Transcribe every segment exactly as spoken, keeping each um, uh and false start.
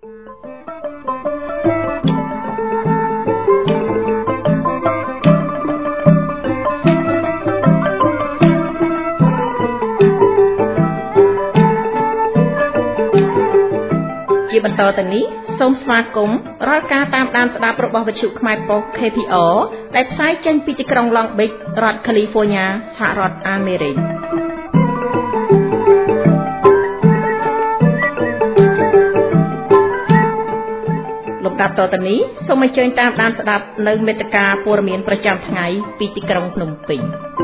ជាបន្តទៅនេះសូមស្វាគមន៍រាល់ការតាមដានស្ដាប់របស់វិទ្យុខ្មែរប៉ុស្តិ៍ K P R ដែលផ្សាយចេញពីទីក្រុង Long Beach រដ្ឋ California សហរដ្ឋអាមេរិកលំដាប់តទៅនេះសូមអញ្ជើញតាមដានស្ដាប់នៅមេត្តាព័ត៌មានប្រចាំថ្ងៃពីទីក្រុងភ្នំពេញ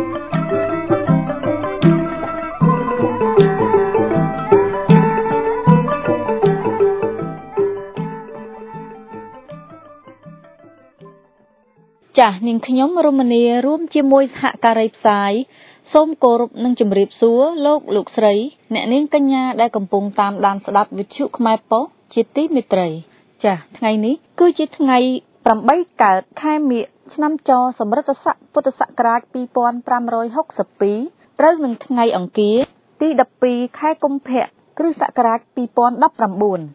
ចាស់នាងខ្ញុំរមនីរួមជាមួយសហការីផ្សាយសូមគោរពនិងជម្រាបសួរលោកលោកស្រីអ្នកនាងកញ្ញាដែលកំពុងតាមដានស្ដាប់វិទ្យុខ្មែរប៉ុស្តិ៍ជាទីមេត្រីចាស់ថ្ងៃនេះគឺជាថ្ងៃប្រាំបីកើតខែមិញឆ្នាំចសម្រិតស័កពុទ្ធសករាជពីរពាន់ប្រាំរយហកសិបពីរត្រូវនឹងថ្ងៃអង្គារទីដប់ពីរខែកុម្ភៈគ្រិស្តសករាជពីរពាន់ដប់ប្រាំបួន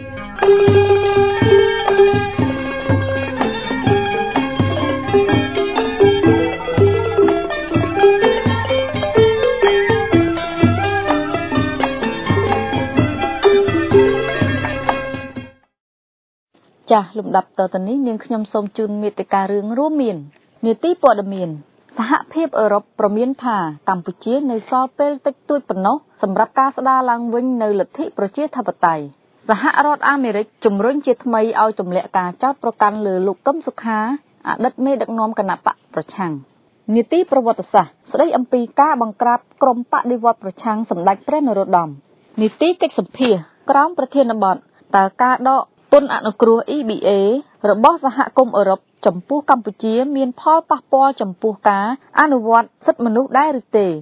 ចាស់លំដាប់តទៅនេះនាងខ្ញុំសូមជូនមេត្តារឿងរួមមាននីតិព័ត៌មានសហភាពអឺរ៉ុបប្រមានថាកម្ពុជានៅសល់ពេលតិចតួចប៉ុណ្ណោះសម្រាប់ការស្ដារឡើងវិញនៅលទ្ធិប្រជាធិបតេយ្យសហរដ្ឋអាមេរិកជំរុញជាថ្មីឲ្យទម្លាក់ការចោទប្រកាន់លើលោកកឹមសុខាអតីតមេដឹកនាំគណបក្សប្រឆាំងនីតិប្រវត្តិសាស្ត្រស្ដីអំពីការបង្ក្រាបក្រុមបដិវត្តប្រឆាំងសម្ដេចព្រះនរោត្តមនីតិកិច្ចសម្ភាសក្រោមប្រធានបទតើការដកទុនអនុគ្រោះ E B A របស់សហគមន៍អឺរ៉ុបចំពោះកម្ពុជាមានផលប៉ះពាល់ចំពោះការអនុវត្តសិទ្ធិមនុស្សដែរឬទេ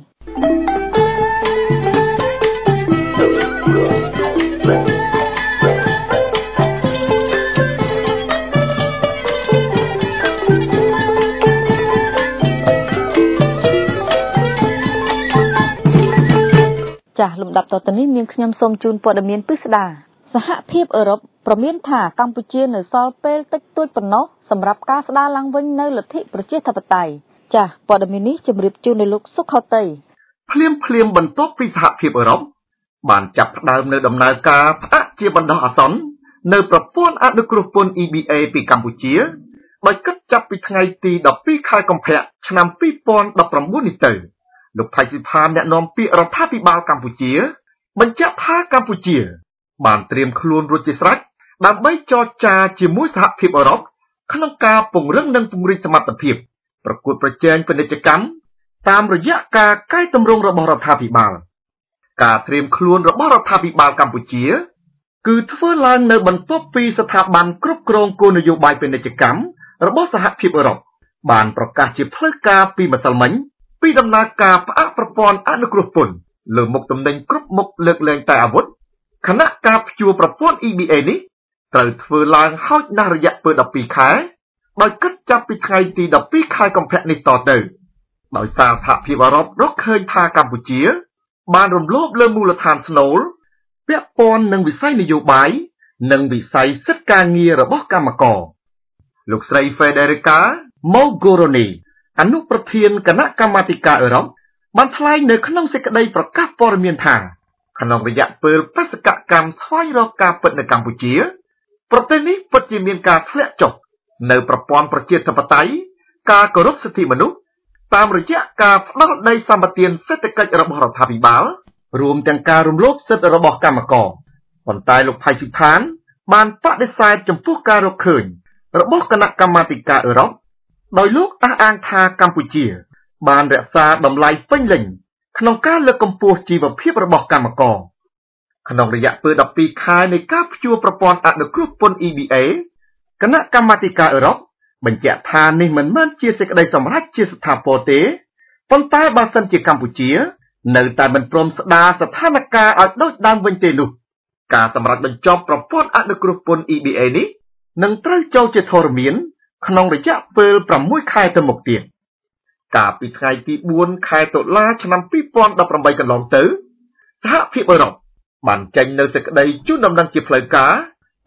ចាស់លំដាប់តទៅនេះនាងខ្ញុំសូមជូនព័ត៌មានពិស្ដាសហភាពអឺរ៉ុបប្រមានថាកម្ពុជានៅសល់ពេលតិចតួចប៉ុណ្ណោះសម្រាប់ការស្ដារឡើងវិញនៅលទ្ធិប្រជាធិបតេយ្យចាស់ព័ត៌មាននេះជម្រាបជូនដល់លោកសុខុតីភ្លាមភ្លាមបន្ទាប់ពីសហភាពអឺរ៉ុបបានចាប់ផ្ដើមនៅដំណើរការផ្អាកជាបណ្ដោះអាសន្ននៅប្រព័ន្ធអនុគ្រោះពន្ធ E B A ពីកម្ពុជាដោយគិតចាប់ពីថ្ងៃទីដប់ពីរខែកុម្ភៈឆ្នាំពីរពាន់ដប់ប្រាំបួននេះទៅលោកថៃស៊ីផានអ្នកនាំពាក្យរដ្ឋាភិបាលកម្ពុជាបញ្ជាក់ថាកម្ពុជាបានត្រៀមខ្លួនរួចជាស្រេចដើម្បីចរចាជាមួយសហភាពអឺរ៉ុបក្នុងការពង្រឹងនិងពង្រីកសមត្ថភាពប្រកួតប្រជែងពាណិជ្ជកម្មតាមរយៈការកែតម្រង់របស់រដ្ឋាភិបាលការត្រៀមខ្លួនរបស់រដ្ឋាភិបាលកម្ពុជាគឺធ្វើឡើងនៅបន្ទាប់ពីស្ថាប័នគ្រប់គ្រងគោលនយោបាយពាណិជ្ជកម្មរបស់សហភាពអឺរ៉ុបបានប្រកាសជាផ្លូវការពីម្សិលមិញពីដំណើរការផ្អាកប្រព័ន្ធអនុគ្រោះពន្ធលើមុខទំនិញគ្រប់មុខលើកលែងតែអាវុធខណៈការព្យួរប្រព័ន្ធ E B A នេះត្រូវធ្វើឡើងហោចណាស់រយៈពេលដប់ពីរខែដោយគិតចាប់ពីថ្ងៃទីដប់ពីរខែកុម្ភៈនេះតទៅដោយសារសហភាពអឺរ៉ុបរកឃើញថាកម្ពុជាបានរំលោភលើមូលដ្ឋានស្នូលពាក់ព័ន្ធនឹងវិស័យនយោបាយនិងវិស័យសិទ្ធិការងាររបស់កម្មករលោកស្រី Federica Mogherini អនុប្រធានគណៈកម្មាធិការអឺរ៉ុបបានថ្លែងនៅក្នុងសេចក្តីប្រកាសព័ត៌មានថាក្នុងរយៈពេលបេសកកម្មស្វែងរកការពិតនៅកម្ពុជាប្រទេសនេះពិតជាមានការធ្លាក់ចុះនៅប្រព័ន្ធប្រជាធិបតេយ្យការគោរពសិទ្ធិមនុស្សតាមរយៈការផ្ដោតដីសម្បត្តិសេដ្ឋកិច្ចរបស់រដ្ឋាភិបាលរួមទាំងការរំលោភសិទ្ធិរបស់កម្មករប៉ុន្តែលោកថៃស៊ីផានបានបដិសេធចំពោះការរកឃើញរបស់គណៈកម្មាធិការអឺរ៉ុបដោយលោកអះអាងថាកម្ពុជាបានរក្សាតម្លៃពេញលេញក្នុងការលើកកម្ពស់ជីវភាពរបស់កម្មករក្នុងរយៈពេលដប់ពីរខែនៃការព្យួរប្រព័ន្ធអនុគ្រោះពន្ធ E B A គណៈកម្មាធិការអឺរ៉ុបបញ្ជាក់ថានេះមិនមែនជាសេចក្តីសម្រេចជាស្ថាពរទេប៉ុន្តែបើសិនជាកម្ពុជានៅតែមិនព្រមស្ដារស្ថានភាពឲ្យដូចដើមវិញទេនោះការសម្រេចបញ្ចប់ប្រព័ន្ធអនុគ្រោះពន្ធ E B A នេះនឹងត្រូវចូលជាធរមានក្នុងរយៈពេលប្រាំមួយខែទៅមុខទៀតកាលពីថ្ងៃទីបួនខែតុលាឆ្នាំពីរពាន់ដប់ប្រាំបីកន្លងទៅសហភាពអឺរ៉ុបបានចេញនៅសេចក្តីជូនដំណឹងជាផ្លូវការ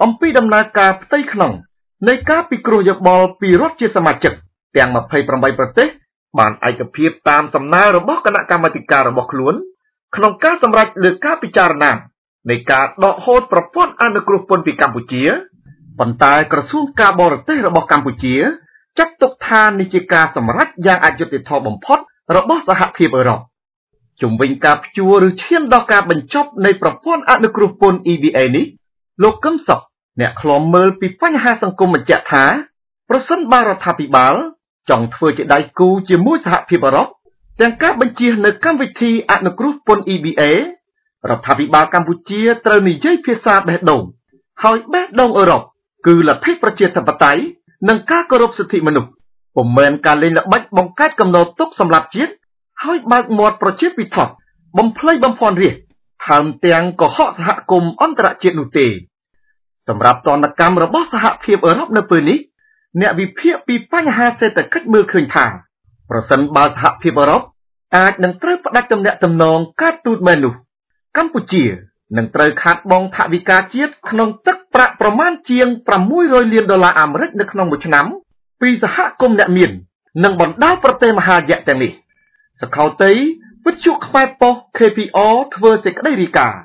អំពីដំណើរការផ្ទៃក្នុងនៃការពិគ្រោះយោបល់ពីរដ្ឋជាសមាជិកទាំងยี่สิบแปดប្រទេសបានឯកភាពតាមសំណើរបស់គណៈកម្មាធិការរបស់ខ្លួនក្នុងការសម្រេចលើការពិចារណានៃការដកហូតប្រព័ន្ធអនុគ្រោះពន្ធពីកម្ពុជាប៉ុន្តែក្រសួងការបរទេសរបស់កម្ពុជាចាត់ទុកថានេះជាការសម្រេចយ៉ាងអយុត្តិធម៌បំផុតរបស់សហភាពអឺរ៉ុបជំវិញការព្យួរឬឈានដល់ការបញ្ចប់នៃប្រព័ន្ធអនុគ្រោះពន្ធ E B A នេះលោកកឹមសុខអ្នកឃ្លាំមើលពីបញ្ហាសង្គមបញ្ជាក់ថាប្រសិនបើរដ្ឋាភិបាលចង់ធ្វើជាដៃគូជាមួយសហភាពអឺរ៉ុបទាំងការបញ្ជានៅកម្មវិធីអនុគ្រោះពន្ធ E B A រដ្ឋាភិបាលកម្ពុជាត្រូវនិយាយភាសាបេះដូងហើយបេះដូងអឺរ៉ុបគឺលទ្ធិប្រជាធិបតេយ្យនិងការគោរពសិទ្ធិមនុស្សពុំមែនការលេងល្បិចបង្កើតកំណត់ទុកសម្រាប់ជាតិហើយបើកមាត់ប្រជាពិធបំភ្លៃបំភាន់រាជថែមទាំងកុហកសហគមន៍អន្តរជាតិនោះទេសម្រាប់ទណ្ឌកម្មរបស់សហភាពអឺរ៉ុបនៅពេលនេះអ្នកវិភាគពីបញ្ហាសេដ្ឋកិច្ចមើលឃើញថាប្រសិនបើសហភាពអឺរ៉ុបអាចនឹងត្រូវផ្ដាច់ទំនាក់ទំនងការទូតមែននោះកម្ពុជានឹងត្រូវខាតបង់ថវិកាជាតិក្នុងទឹកប្រាក់ប្រមាណជាងប្រាំមួយរយលានដុល្លារអាមេរិកនៅក្នុងមួយឆ្នាំពីសហគមន៍អ្នកមាននិងបណ្ដាប្រទេសមហាយៈទាំងនេះសខោតីវិទ្យុខ្មែរប៉ុស្តិ៍ K P R ធ្វើសេចក្តីរាយការណ៍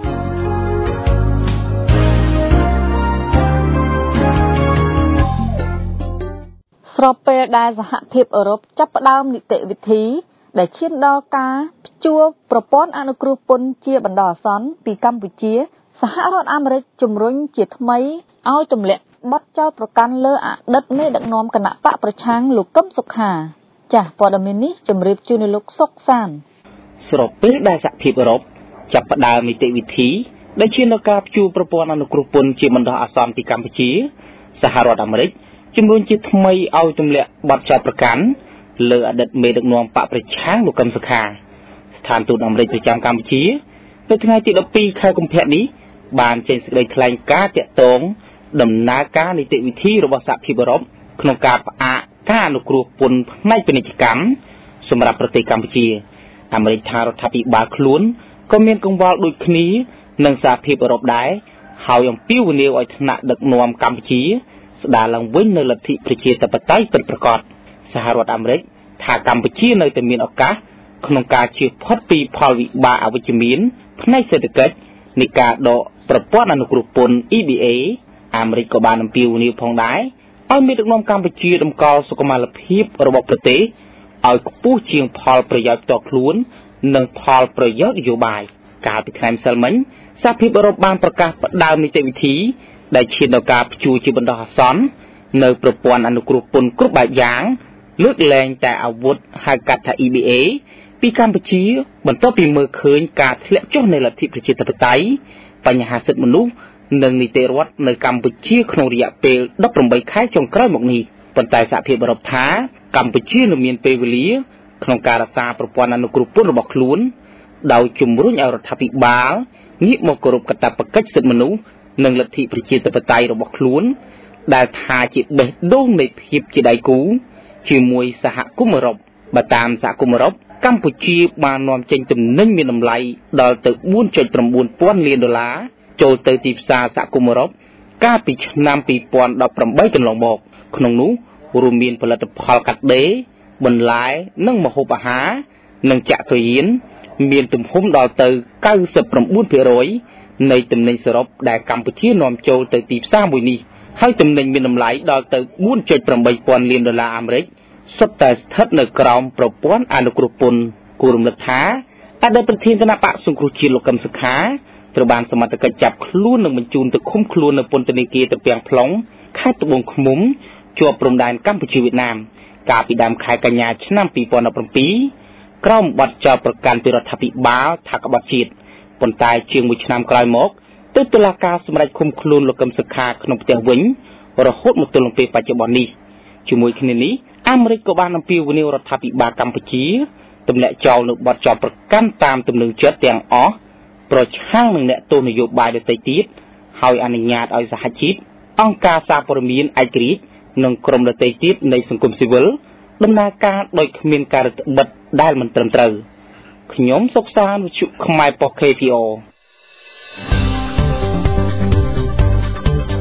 ស្របពេលដែលសហភាពអឺរ៉ុបចាប់ផ្ដើមនីតិវិធីដែលឈានដល់ការព្យួរប្រព័ន្ធអនុគ្រោះពន្ធជាបណ្ដោះអាសន្នពីកម្ពុជាសហរដ្ឋអាមេរិកជំរុញជាថ្មីឲ្យទម្លាក់បទចោទប្រកាន់លើអតីតមេដឹកនាំគណៈបកប្រឆាំងលោកកឹមសុខាចាស់ព័ត៌មាននេះជម្រាបជូនលោកសុកសានស្របពេលដែលសហភាពអឺរ៉ុបចាប់ផ្ដើមនីតិវិធីដែលឈានដល់ការព្យួរប្រព័ន្ធអនុគ្រោះពន្ធជាបណ្ដោះអាសន្នពីកម្ពុជាសហរដ្ឋអាមេរិកជំរុញជាថ្មីឲ្យទម្លាក់បទចោទប្រកាន់លើអតីតមេដឹកនាំបកប្រឆាំងលោកកឹមសុខាស្ថានទូតអាមេរិកប្រចាំកម្ពុជានៅថ្ងៃទីដប់ពីរខែកុម្ភៈនេះបានចេញសេចក្តីថ្លែងការណ៍ទាក់ទងដំណើរការនីតិវិធីរបស់សហភាពអឺរ៉ុបក្នុងការផ្អាកការអនុគ្រោះពន្ធផ្នែកពាណិជ្ជកម្មសម្រាប់ប្រទេសកម្ពុជាអាមេរិកថារដ្ឋាភិបាលខ្លួនក៏មានកង្វល់ដូចគ្នានឹងសហភាពអឺរ៉ុបដែរហើយអំពាវនាវឲ្យថ្នាក់ដឹកនាំកម្ពុជាស្ដារឡើងវិញនៅលទ្ធិប្រជាធិបតេយ្យពិតប្រាកដសហរដ្ឋអាមេរិកថាកម្ពុជានៅតែមានឱកាសក្នុងការជៀសផុតពីផលវិបាកអវិជ្ជមានផ្នែកសេដ្ឋកិច្ចនៃការដកប្រព័ន្ធអនុគ្រោះពន្ធ E B A អាមេរិកក៏បានអំពាវនាវផងដែរឲ្យមានដឹកនាំកម្ពុជាតម្កល់សុខុមាលភាពរបស់ប្រទេសឲ្យខ្ពស់ជាងផលប្រយោជន៍ផ្ទាល់ខ្លួននិងផលប្រយោជន៍នយោបាយកាលពីថ្ងៃម្សិលមិញសហភាពអឺរ៉ុបបានប្រកាសផ្ដើមនីតិវិធីដែលឈានដល់ការព្យួរជាបណ្ដោះអាសន្ននៅប្រព័ន្ធអនុគ្រោះពន្ធគ្រប់បែបយ៉ាងលើកលែងតែអាវុធហៅកាត់ថា E B A ពីកម្ពុជាបន្ទាប់ពីមើលឃើញការធ្លាក់ចុះនៃលទ្ធិប្រជាធិបតេយ្យបញ្ហាសិទ្ធិមនុស្សនិងនីតិរដ្ឋនៅកម្ពុជាក្នុងរយៈពេលដប់ប្រាំបីខែចុងក្រោយមកនេះប៉ុន្តែសហភាពអឺរ៉ុបថាកម្ពុជានៅមានពេលវេលាក្នុងការរក្សាប្រព័ន្ធអនុគ្រោះពន្ធរបស់ខ្លួនដោយជំរុញឲ្យរដ្ឋាភិបាលងាកមកគោរពកាតព្វកិច្ចសិទ្ធិមនុស្សនិងលទ្ធិប្រជាធិបតេយ្យរបស់ខ្លួនដែលថាជាបេះដូងនៃភាពជាដៃគូជាមួយសហគមន៍អឺរ៉ុបបើតាមសហគមន៍អឺរ៉ុបកម្ពុជាបាននាំចេញទំនិញមានតម្លៃដល់ទៅ បួនចុចប្រាំបួនពាន់លានដុល្លារចូលទៅទីផ្សារសហគមន៍អឺរ៉ុបកាលពីឆ្នាំពីរពាន់ដប់ប្រាំបីកន្លងមកក្នុងនោះរួមមានផលិតផលកាត់ដេរបន្លែនិងម្ហូបអាហារនិងចក្រយានមានទំហំដល់ទៅ កៅសិបប្រាំបួនភាគរយ នៃទំនិញសរុបដែលកម្ពុជានាំចូលទៅទីផ្សារមួយនេះហើយទំនិញមានតម្លៃដល់ទៅ បួនចុចប្រាំបីពាន់លានដុល្លារអាមេរិកសុទ្ធតែស្ថិតនៅក្រោមប្រព័ន្ធអនុគ្រោះពន្ធគួររំលឹកថាអតីតប្រធានគណៈបកសង្គ្រោះជាតិលោកកឹមសុខាត្រូវបានសមត្ថកិច្ចចាប់ខ្លួននិងបញ្ជូនទៅឃុំខ្លួននៅពន្ធនាគារត្រពាំង plong ខេត្តត្បូងឃ្មុំជាប់ព្រំដែនកម្ពុជាវៀតណាមកាលពីដើមខែកញ្ញាឆ្នាំពីរពាន់ដប់ប្រាំពីរក្រោមបទចោទប្រកាន់ពីរដ្ឋាភិបាលថាក្បត់ជាតិប៉ុន្តែជាងមួយឆ្នាំក្រោយមកទើបតុលាការសម្រេចឃុំខ្លួនលោកកឹមសុខាក្នុងផ្ទះវិញរហូតមកទល់នឹងពេលបច្ចុប្បន្ននេះជាមួយគ្នានេះអាមេរិកក៏បានអំពាវនាវរដ្ឋាភិបាលកម្ពុជាទម្លាក់ចោលនៅបទចោទប្រកាន់តាមទំនឹងចិត្តទាំងអស់ប្រឆាំងនឹងអ្នកទោសនយោបាយដទៃទៀតហើយអនុញ្ញាតឲ្យសហជីពអង្គការសារព័ត៌មានឯករាជ្យនិងក្រុមដទៃទៀតនៃសង្គមស៊ីវិលដំណើរការដោយគ្មានការរឹតបន្តឹងដែលមិនត្រឹមត្រូវខ្ញុំសុកសានវិទ្យុខ្មែរប៉ុស្តិ៍ K P R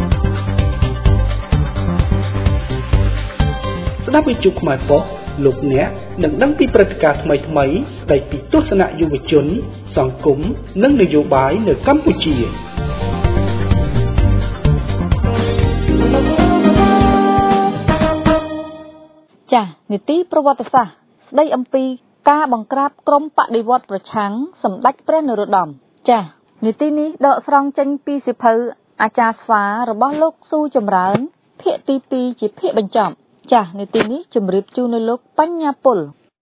ស្ដាប់វិទ្យុខ្មែរប៉ុស្តិ៍លោកអ្នកនឹងដឹងពីព្រឹត្តិការណ៍ថ្មីថ្មីស្ដីពីទស្សនៈយុវជនសង្គមនិងនយោបាយនៅកម្ពុជាចា៎នីតិប្រវត្តិសាស្ត្រស្ដីអំពីការបង្ក្រាបក្រុមបដិវត្តប្រឆាំងសម្ដេចព្រះនរោត្តមចា៎នីតិនេះដកស្រង់ចេញពីសៀវភៅអាចារ្យស្វារបស់លោកស៊ូចម្រើនភាគទីពីរជាភាគបញ្ចប់ចា៎នីតិនេះជម្រាបជូននៅលោកបញ្ញាពល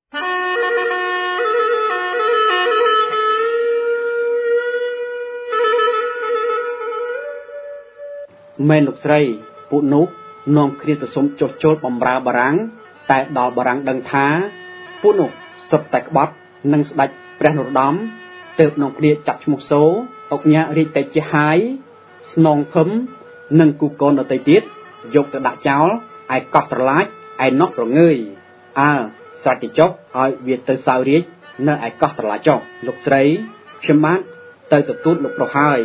មែនលោកស្រីពួកនោះនាំគ្នាទៅសុំចុះចូលបម្រើបារាំងតែដល់បារាំងដឹងថាពួកនោះសុទ្ធតែក្បត់នឹងស្ដេចព្រះនរោត្តមទើបនាំគ្នាចាប់ឈ្មោះសូអុកញ៉ារាជតែជាហាយស្នងភឹមនិងគូកូនដទៃទៀតយកទៅដាក់ចោលឯកោះត្រឡាចឯណោះរងើយអើស្រេចទៅចុះឲ្យវាទៅសោយរាជនៅឯកោះត្រឡាចចុះលោកស្រីខ្ញុំបានទៅទទួលលោកប្រុសហើយ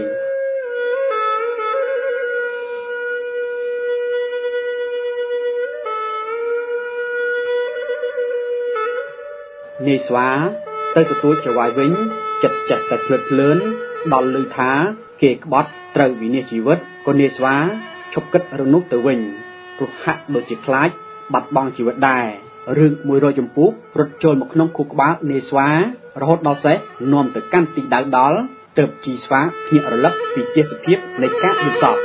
នាយស្វាទៅទទួលចៅវាយវិញចិត្តចេះតែភ្លើតភ្លើនដល់ឮថាគេក្បត់ត្រូវវិនាសជីវិតក៏នាយស្វាឈប់គិតរឿងនោះទៅវិញព្រោះហាក់ដូចជាខ្លាចបាត់បង់ជីវិតដែររឿងមួយរយចម្ពោះរត់ចូលមកក្នុងខួរក្បាលនាយស្វារហូតដល់សេះនាំទៅកាន់ទីដៅដល់ទើបជីស្វាភ្ញាក់រលឹកពីជាសភាពនៃការយល់សប្តិ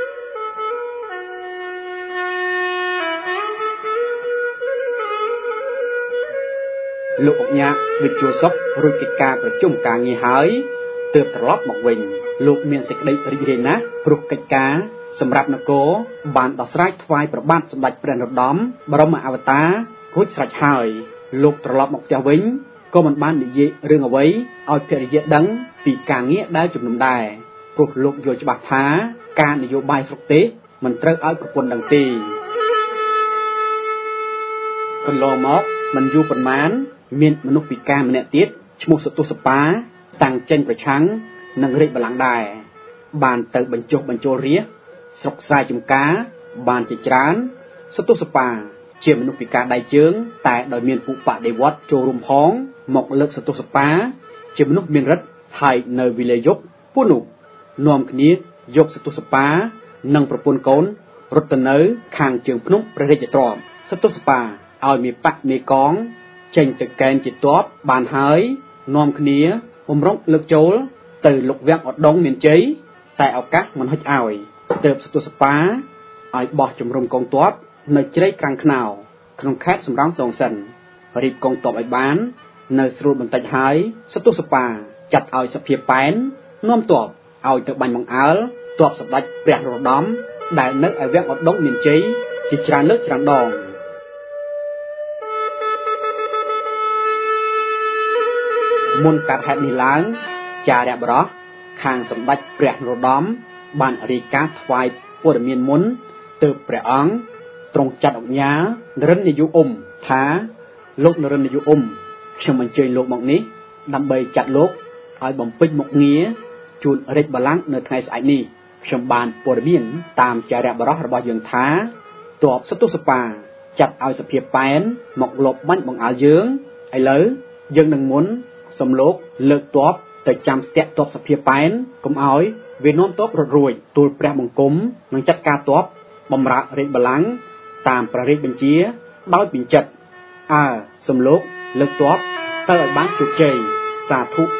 លោកអុកញ៉ាវិទ្យុសុខរួចកិច្ចការប្រជុំការងារហើយទើបត្រឡប់មកវិញលោកមានសេចក្តីរីករាយណាស់ព្រោះកិច្ចការសម្រាប់នគរបានដោះស្រាយថ្វាយព្រះបាទសម្ដេចព្រះនរោត្តមបរមអវតាររួចស្រេចហើយលោកត្រឡប់មកផ្ទះវិញក៏មិនបាននិយាយរឿងអ្វីឲ្យភរិយាដឹងពីការងារដែលជំនុំដែរព្រោះលោកយល់ច្បាស់ថាការនយោបាយស្រុកទេមិនត្រូវឲ្យប្រពន្ធដឹងទេកន្លងមកមិនយូរប៉ុន្មានមានមនុស្សពិការម្នាក់ទៀតឈ្មោះសតុសបាតាំងចេញប្រឆាំងនឹងរាជបល្ល័ង្កដែរបានទៅបញ្ចុះបញ្ចូលរាជស្រុកស្រែចំការបានជាច្រើនសតុសបាជាមនុស្សពិការដៃជើងតែដោយមានពួកបដិវត្តចូលរួមផងមកលើកសតុសបាជាមនុស្សមានឫទ្ធិហើយនៅវិលយប់ពួកនោះនាំគ្នាយកសតុសបានិងប្រពន្ធកូនរត់ទៅនៅខាងជើងភ្នំព្រះរាជទ្រព្យសតុសបាឲ្យមេបៈមេកងចេញទៅកេណ្ឌជាទ័ពបានហើយនាំគ្នាបំរុងលើកចូលទៅលុកវាំងឧដុង្គមានជ័យតែឱកាសមិនហុចឲ្យទើបសតុសបាឲ្យបោះជំរំកងទ័ពនៅជ្រៃក្រាំងខ្នោក្នុងខេត្តសំរោងទងសិនរៀបកងទ័ពឲ្យបាននៅស្រួលបន្តិចហើយសតុសបាចាត់ឲ្យសភាប៉ែននាំទ័ពឲ្យទៅបាញ់បង្អើលទ័ពសម្ដេចព្រះនរោត្តមដែលនៅឯវាំងឧដុង្គមានជ័យជាច្រើនលើកច្រើនដងមុនកើតហេតុនេះឡើងចារៈបរោះខាងសម្ដេចព្រះនរោត្តមបានរាយការណ៍ថ្វាយព័ត៌មានមុនទើបព្រះអង្គទ្រង់ចាត់អុកញ៉ានរិននាយុអ៊ុំថាលោកនរិននាយុអ៊ុំខ្ញុំអញ្ជើញលោកមកនេះដើម្បីចាត់លោកឲ្យបំពេញមុខងារជូនរាជបល្ល័ង្កនៅថ្ងៃស្អែកនេះខ្ញុំបានព័ត៌មានតាមចារៈបរោះរបស់យើងថាទ័ពសតុសបាចាត់ឲ្យសភាប៉ែនមកលបបាញ់បង្អើលយើងឥឡូវយើងនឹងមុនសំលោកលើកទ័ពទៅចាំស្ទាក់ទ័ពសភាប៉ែនកុំឲ្យវានាំទ័ពរត់រួចទូលព្រះបង្គំនឹងចាត់ការទ័ពបំរើរាជបល្ល័ង្កតាមព្រះរាជបញ្ជាដោយពេញចិត្តអើសំលោកលើកទ័ពទៅឲ្យបានជោគជ័យសាធុ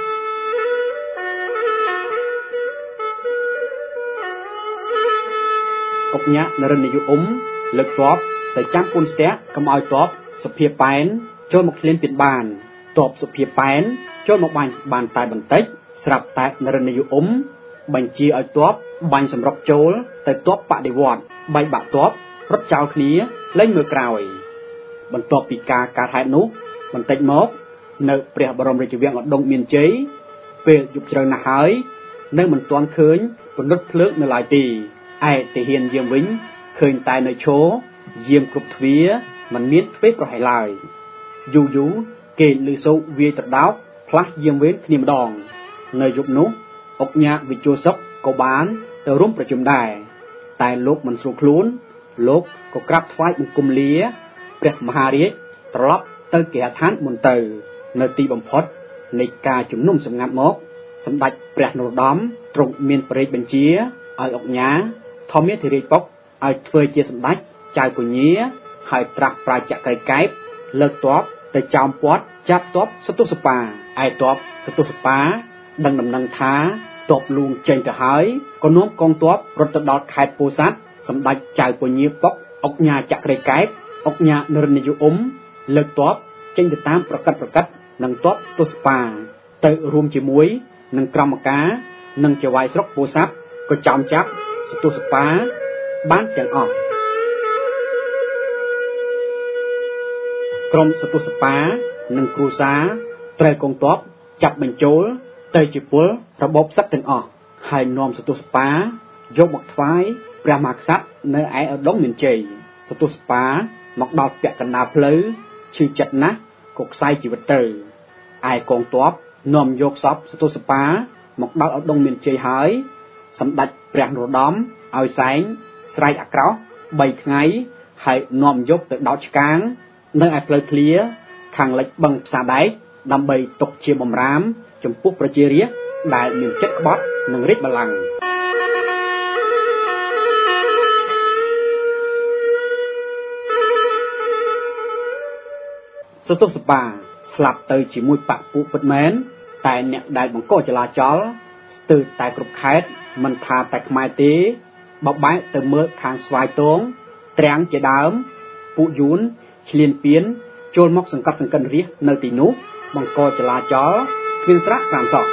អុកញ៉ានរិននាយុអ៊ុំលើកទ័ពទៅចាំពូនស្ទាក់កុំឲ្យទ័ពសភាប៉ែនចូលមកឃ្លានពៀនបានទ័ពសភាប៉ែនចូលមកបាញ់បានតែបន្តិចស្រាប់តែនរិននាយុអ៊ុំបញ្ជាឲ្យទ័ពបាញ់សម្រុកចូលទៅទ័ពបដិវត្តបែកបាក់ទ័ពរត់ចោលគ្នាលែងមើលក្រោយបន្ទាប់ពីការកើតហេតុនោះបន្តិចមកនៅព្រះបរមរាជវាំងឧដុង្គមានជ័យពេលយប់ជ្រៅណាស់ហើយនៅមិនទាន់ឃើញពន្លត់ភ្លើងនៅឡើយទេឯទាហានយាមវិញឃើញតែនៅឈរយាមគ្រប់ទ្វារមិនមានទ្វេប្រហែលឡើយយូរយូរគេឮសូរវាយត្រដោកផ្លាស់យាមវេនគ្នាម្ដងនៅយប់នោះអុកញ៉ាវិជុសុខក៏បានទៅរួមប្រជុំដែរតែលោកមិនស្រួលខ្លួនលោកក៏ក្រាបថ្វាយបង្គំលាព្រះមហារាជត្រឡប់ទៅគេហដ្ឋានមុនទៅនៅទីបំផុតនៃការជំនុំសម្ងាត់មកសម្ដេចព្រះនរោត្តមទ្រង់មានព្រះរាជបញ្ជាឲ្យអង្គញាធម្មធិរាជពុកឲ្យធ្វើជាសម្ដេចចៅពញាហើយត្រាស់ប្រាជ្ញក្រីកែបលើកទ័ពទៅចោមព័ទ្ធចាប់ទ័ពសតុសបាឯទ័ពសតុសបាដឹងដំណឹងថាទ័ពលួងចេញទៅហើយក៏នាំកងទ័ពរត់ទៅដល់ខេត្តពោធិ៍សាត់សម្ដេចចៅពញាពុកអង្គញាចក្រីកែបអង្គញានរិនយអ៊ុំលើកទ័ពចេញទៅតាមប្រកាត់ប្រកាត់នឹងទ័ពសតុសបាទៅរួមជាមួយនឹងក្រមការនិងចៅហ្វាយស្រុកពោធិ៍សាត់ក៏ចោមចាប់សតុសបាបានទាំងអស់ក្រុមសតុសបានិងគ្រួសារត្រូវកងទ័ពចាប់បញ្ចូលទៅជាពលរបបសឹកទាំងអស់ហើយនាំសតុសបាយកមកថ្វាយព្រះមហាក្សត្រនៅឯឧដុង្គមានជ័យសតុសបាមកដល់ពាក់កណ្ដាលផ្លូវឈឺចិត្តណាស់ក៏ខ្សែជីវិតទៅឯកងទ័ពនាំយកសពសតុសបាមកដល់ឧដុង្គមានជ័យហើយសម្ដេចព្រះនរោត្តមឲ្យសែងស្រែកអាក្រោសបីថ្ងៃហើយនាំយកទៅដោតឆ្កាងនៅឯផ្លូវធ្លាខាងលិចបឹងផ្សារដែកដើម្បីទុកជាបម្រាមចំពោះប្រជារាស្ត្រដែលមានចិត្តក្បត់នឹងរាជបល្ល័ង្កសតុសបាស្លាប់ទៅជាមួយបពុពិតមែនតែអ្នកដែលបង្កចលាចលស្ទើរតែគ្រប់ខេត្តមិនថាតែខ្មែរទេបបែកទៅមើលខាងស្វាយតងត្រាំងជាដើមពួកយួនឆ្លៀនពៀនចូលមកសង្កត់សង្កិនរាស្ត្រនៅទីនោះបង្កចលាចលគ្មានស្រាក់ស្រាមសោះ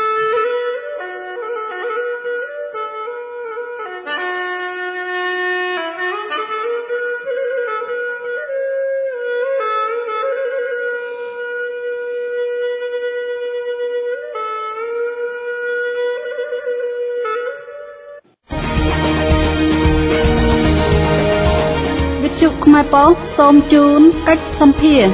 ខ្មែរប៉ុស្តិ៍សូមជូនកិច្ចសម្ភារ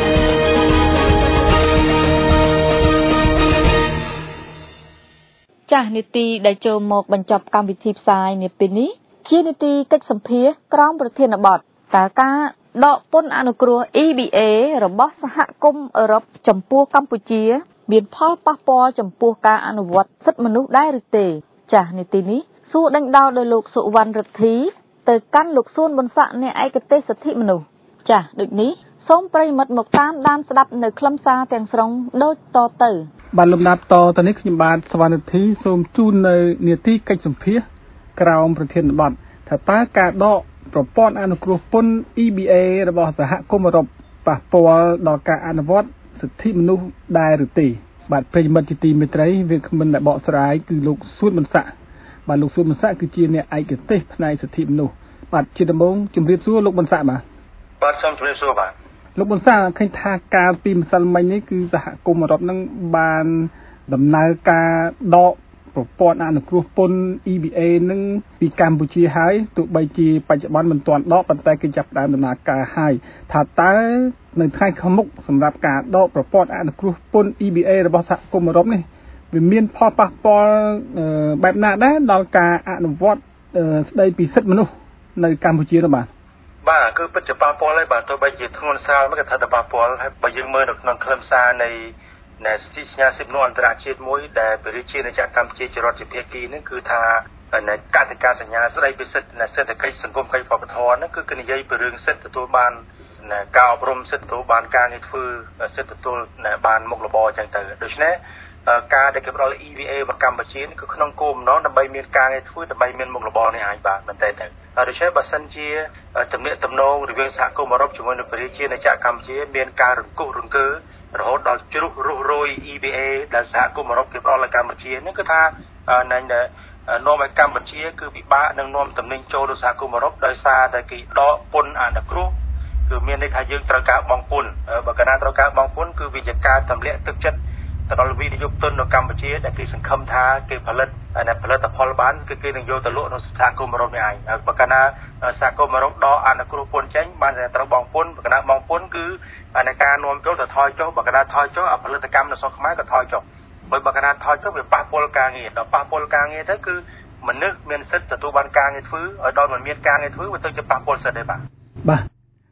ចាស់នីតិដែលចូលមកបញ្ចប់កម្មវិធីផ្សាយនាពេលនេះជានីតិកិច្ចសម្ភារក្រមប្រធានបទតើការដកពន្ធអនុគ្រោះ E B A របស់សហគមន៍អឺរ៉ុបចំពោះកម្ពុជាមានផលប៉ះពាល់ចំពោះការអនុវត្តសិទ្ធិមនុស្សដែរឬទេចាស់នីតិនេះសួរដេញដោលដោយលោកសុវណ្ណរិទ្ធីទៅកាន់លោកសួនប៊ុនស័កអ្នកឯកទេសសិទ្ធិមនុស្សចាស់ដូចនេះសូមប្រិយមិត្តមកតាមដានស្ដាប់នៅខ្លឹមសារទាំងស្រុងដូចតទៅបានលំដាប់តទៅនេះខ្ញុំបាទសុវណ្ណរិទ្ធីសូមជូននៅនីតិកិច្ចសម្ភារក្រមប្រធានបទថាតើការដកប្រព័ន្ធអនុគ្រោះពន្ធ E B A របស់សហគមន៍អឺរ៉ុបប៉ះពាល់ដល់ការអនុវត្តសិទ្ធិមនុស្សដែរឬទេបាទប្រិយមិត្តជាទីមេត្រីវាគ្មិនដែលបកស្រាយគឺលោកសួនប៊ុនស័កបាទលោកសួនប៊ុនស័កគឺជាអ្នកឯកទេសផ្នែកសិទ្ធិមនុស្សបាទជាដំបូងជម្រាបសួរលោកប៊ុនស័កបាទបាទសូមជម្រាបសួរបាទលោកប៊ុនស័កឃើញថាកាលពីម្សិលមិញនេះគឺសហគមន៍អឺរ៉ុបនឹងបានដំណើរការដកប្រព័ន្ធអនុគ្រោះពន្ធ E B A នឹងពីកម្ពុជាហើយទោះបីជាបច្ចុប្បន្នមិនទាន់ដកប៉ុន្តែគេចាប់ផ្ដើមដំណើរការហើយថាតើនៅថ្ងៃខាងមុខសម្រាប់ការដកប្រព័ន្ធអនុគ្រោះពន្ធ E B A របស់សហគមន៍អឺរ៉ុបនេះវាមានផលប៉ះពាល់បែបណាដែរដល់ការអនុវត្តស្ដីពីសិទ្ធិមនុស្សនៅកម្ពុជានោះបាទបាទគឺពិតជាប៉ះពាល់ហើយបាទទោះបីជាធ្ងន់ស្រាលមិនក៏ថាតែប៉ះពាល់ហើយបើយើងមើលនៅក្នុងខ្លឹមសារនៃនៃសិទ្ធិសញ្ញាសិទ្ធិមនុស្សអន្តរជាតិមួយដែលប្រជាជាតិនៃកម្ពុជាជារដ្ឋជាភាគីហ្នឹងគឺថានៅកតិកាសញ្ញាស្ដីពីសិទ្ធិសេដ្ឋកិច្ចសង្គមកិច្ចវប្បធម៌ហ្នឹងគឺគឺនិយាយពីរឿងសិទ្ធិទទួលបានការអប់រំសិទ្ធិទទួលបានការងារធ្វើសិទ្ធិទទួលបានមុខរបរអញ្ចឹងទៅដូច្នេះការដែលគេផ្ដល់ E V A មកកម្ពុជានេះគឺក្នុងគោលបំណងដើម្បីមានការងារធ្វើដើម្បីមានមុខរបរនេះឯងបាទមែនទេទៅដូច្នេះបើសិនជាទំនាក់ទំនងរវាងសហគមន៍អឺរ៉ុបជាមួយនឹងប្រជាជាតិនៃកម្ពុជាមានការរង្គោះរង្គើរហូតដល់ជ្រុះរុះរយ E V A ដែលសហគមន៍អឺរ៉ុបគេផ្ដល់ឲ្យកម្ពុជានេះគឺថានៅនាំឲ្យកម្ពុជាគឺពិបាកនឹងនាំទំនិញចូលទៅសហគមន៍អឺរ៉ុបដោយសារតែគេដកពន្ធអនុគ្រោះគឺមានន័យថាយើងត្រូវការបង់ពន្ធបើកាលណាត្រូវការបង់ពន្ធគឺវាជាការទម្លាក់ទឹកចិត្តទៅដល់វិនិយោគទុននៅកម្ពុជាដែលគេសង្ឃឹមថាគេផលិតដែលផលិតផលបានគឺគេនឹងយកទៅលក់នៅសហគមន៍អឺរ៉ុបនេះឯងបើកាលណាសហគមន៍អឺរ៉ុបដកអនុគ្រោះពន្ធចេញបានតែត្រូវបង់ពន្ធបើកាលណាបង់ពន្ធគឺអាការនាំចូលទៅថយចុះបើកាលណាថយចុះផលិតកម្មនៅស្រុកខ្មែរក៏ថយចុះបើបើកាលណាថយចុះវាប៉ះពាល់ការងារដល់ប៉ះពាល់ការងារទៅគឺមនុស្សមានសិទ្ធិទទួលបានការងារធ្វើឲ្យដល់មិនមានការងារធ្វើវាទៅជាប៉ះពាល់សិទ្ធិដែរបាទបាទ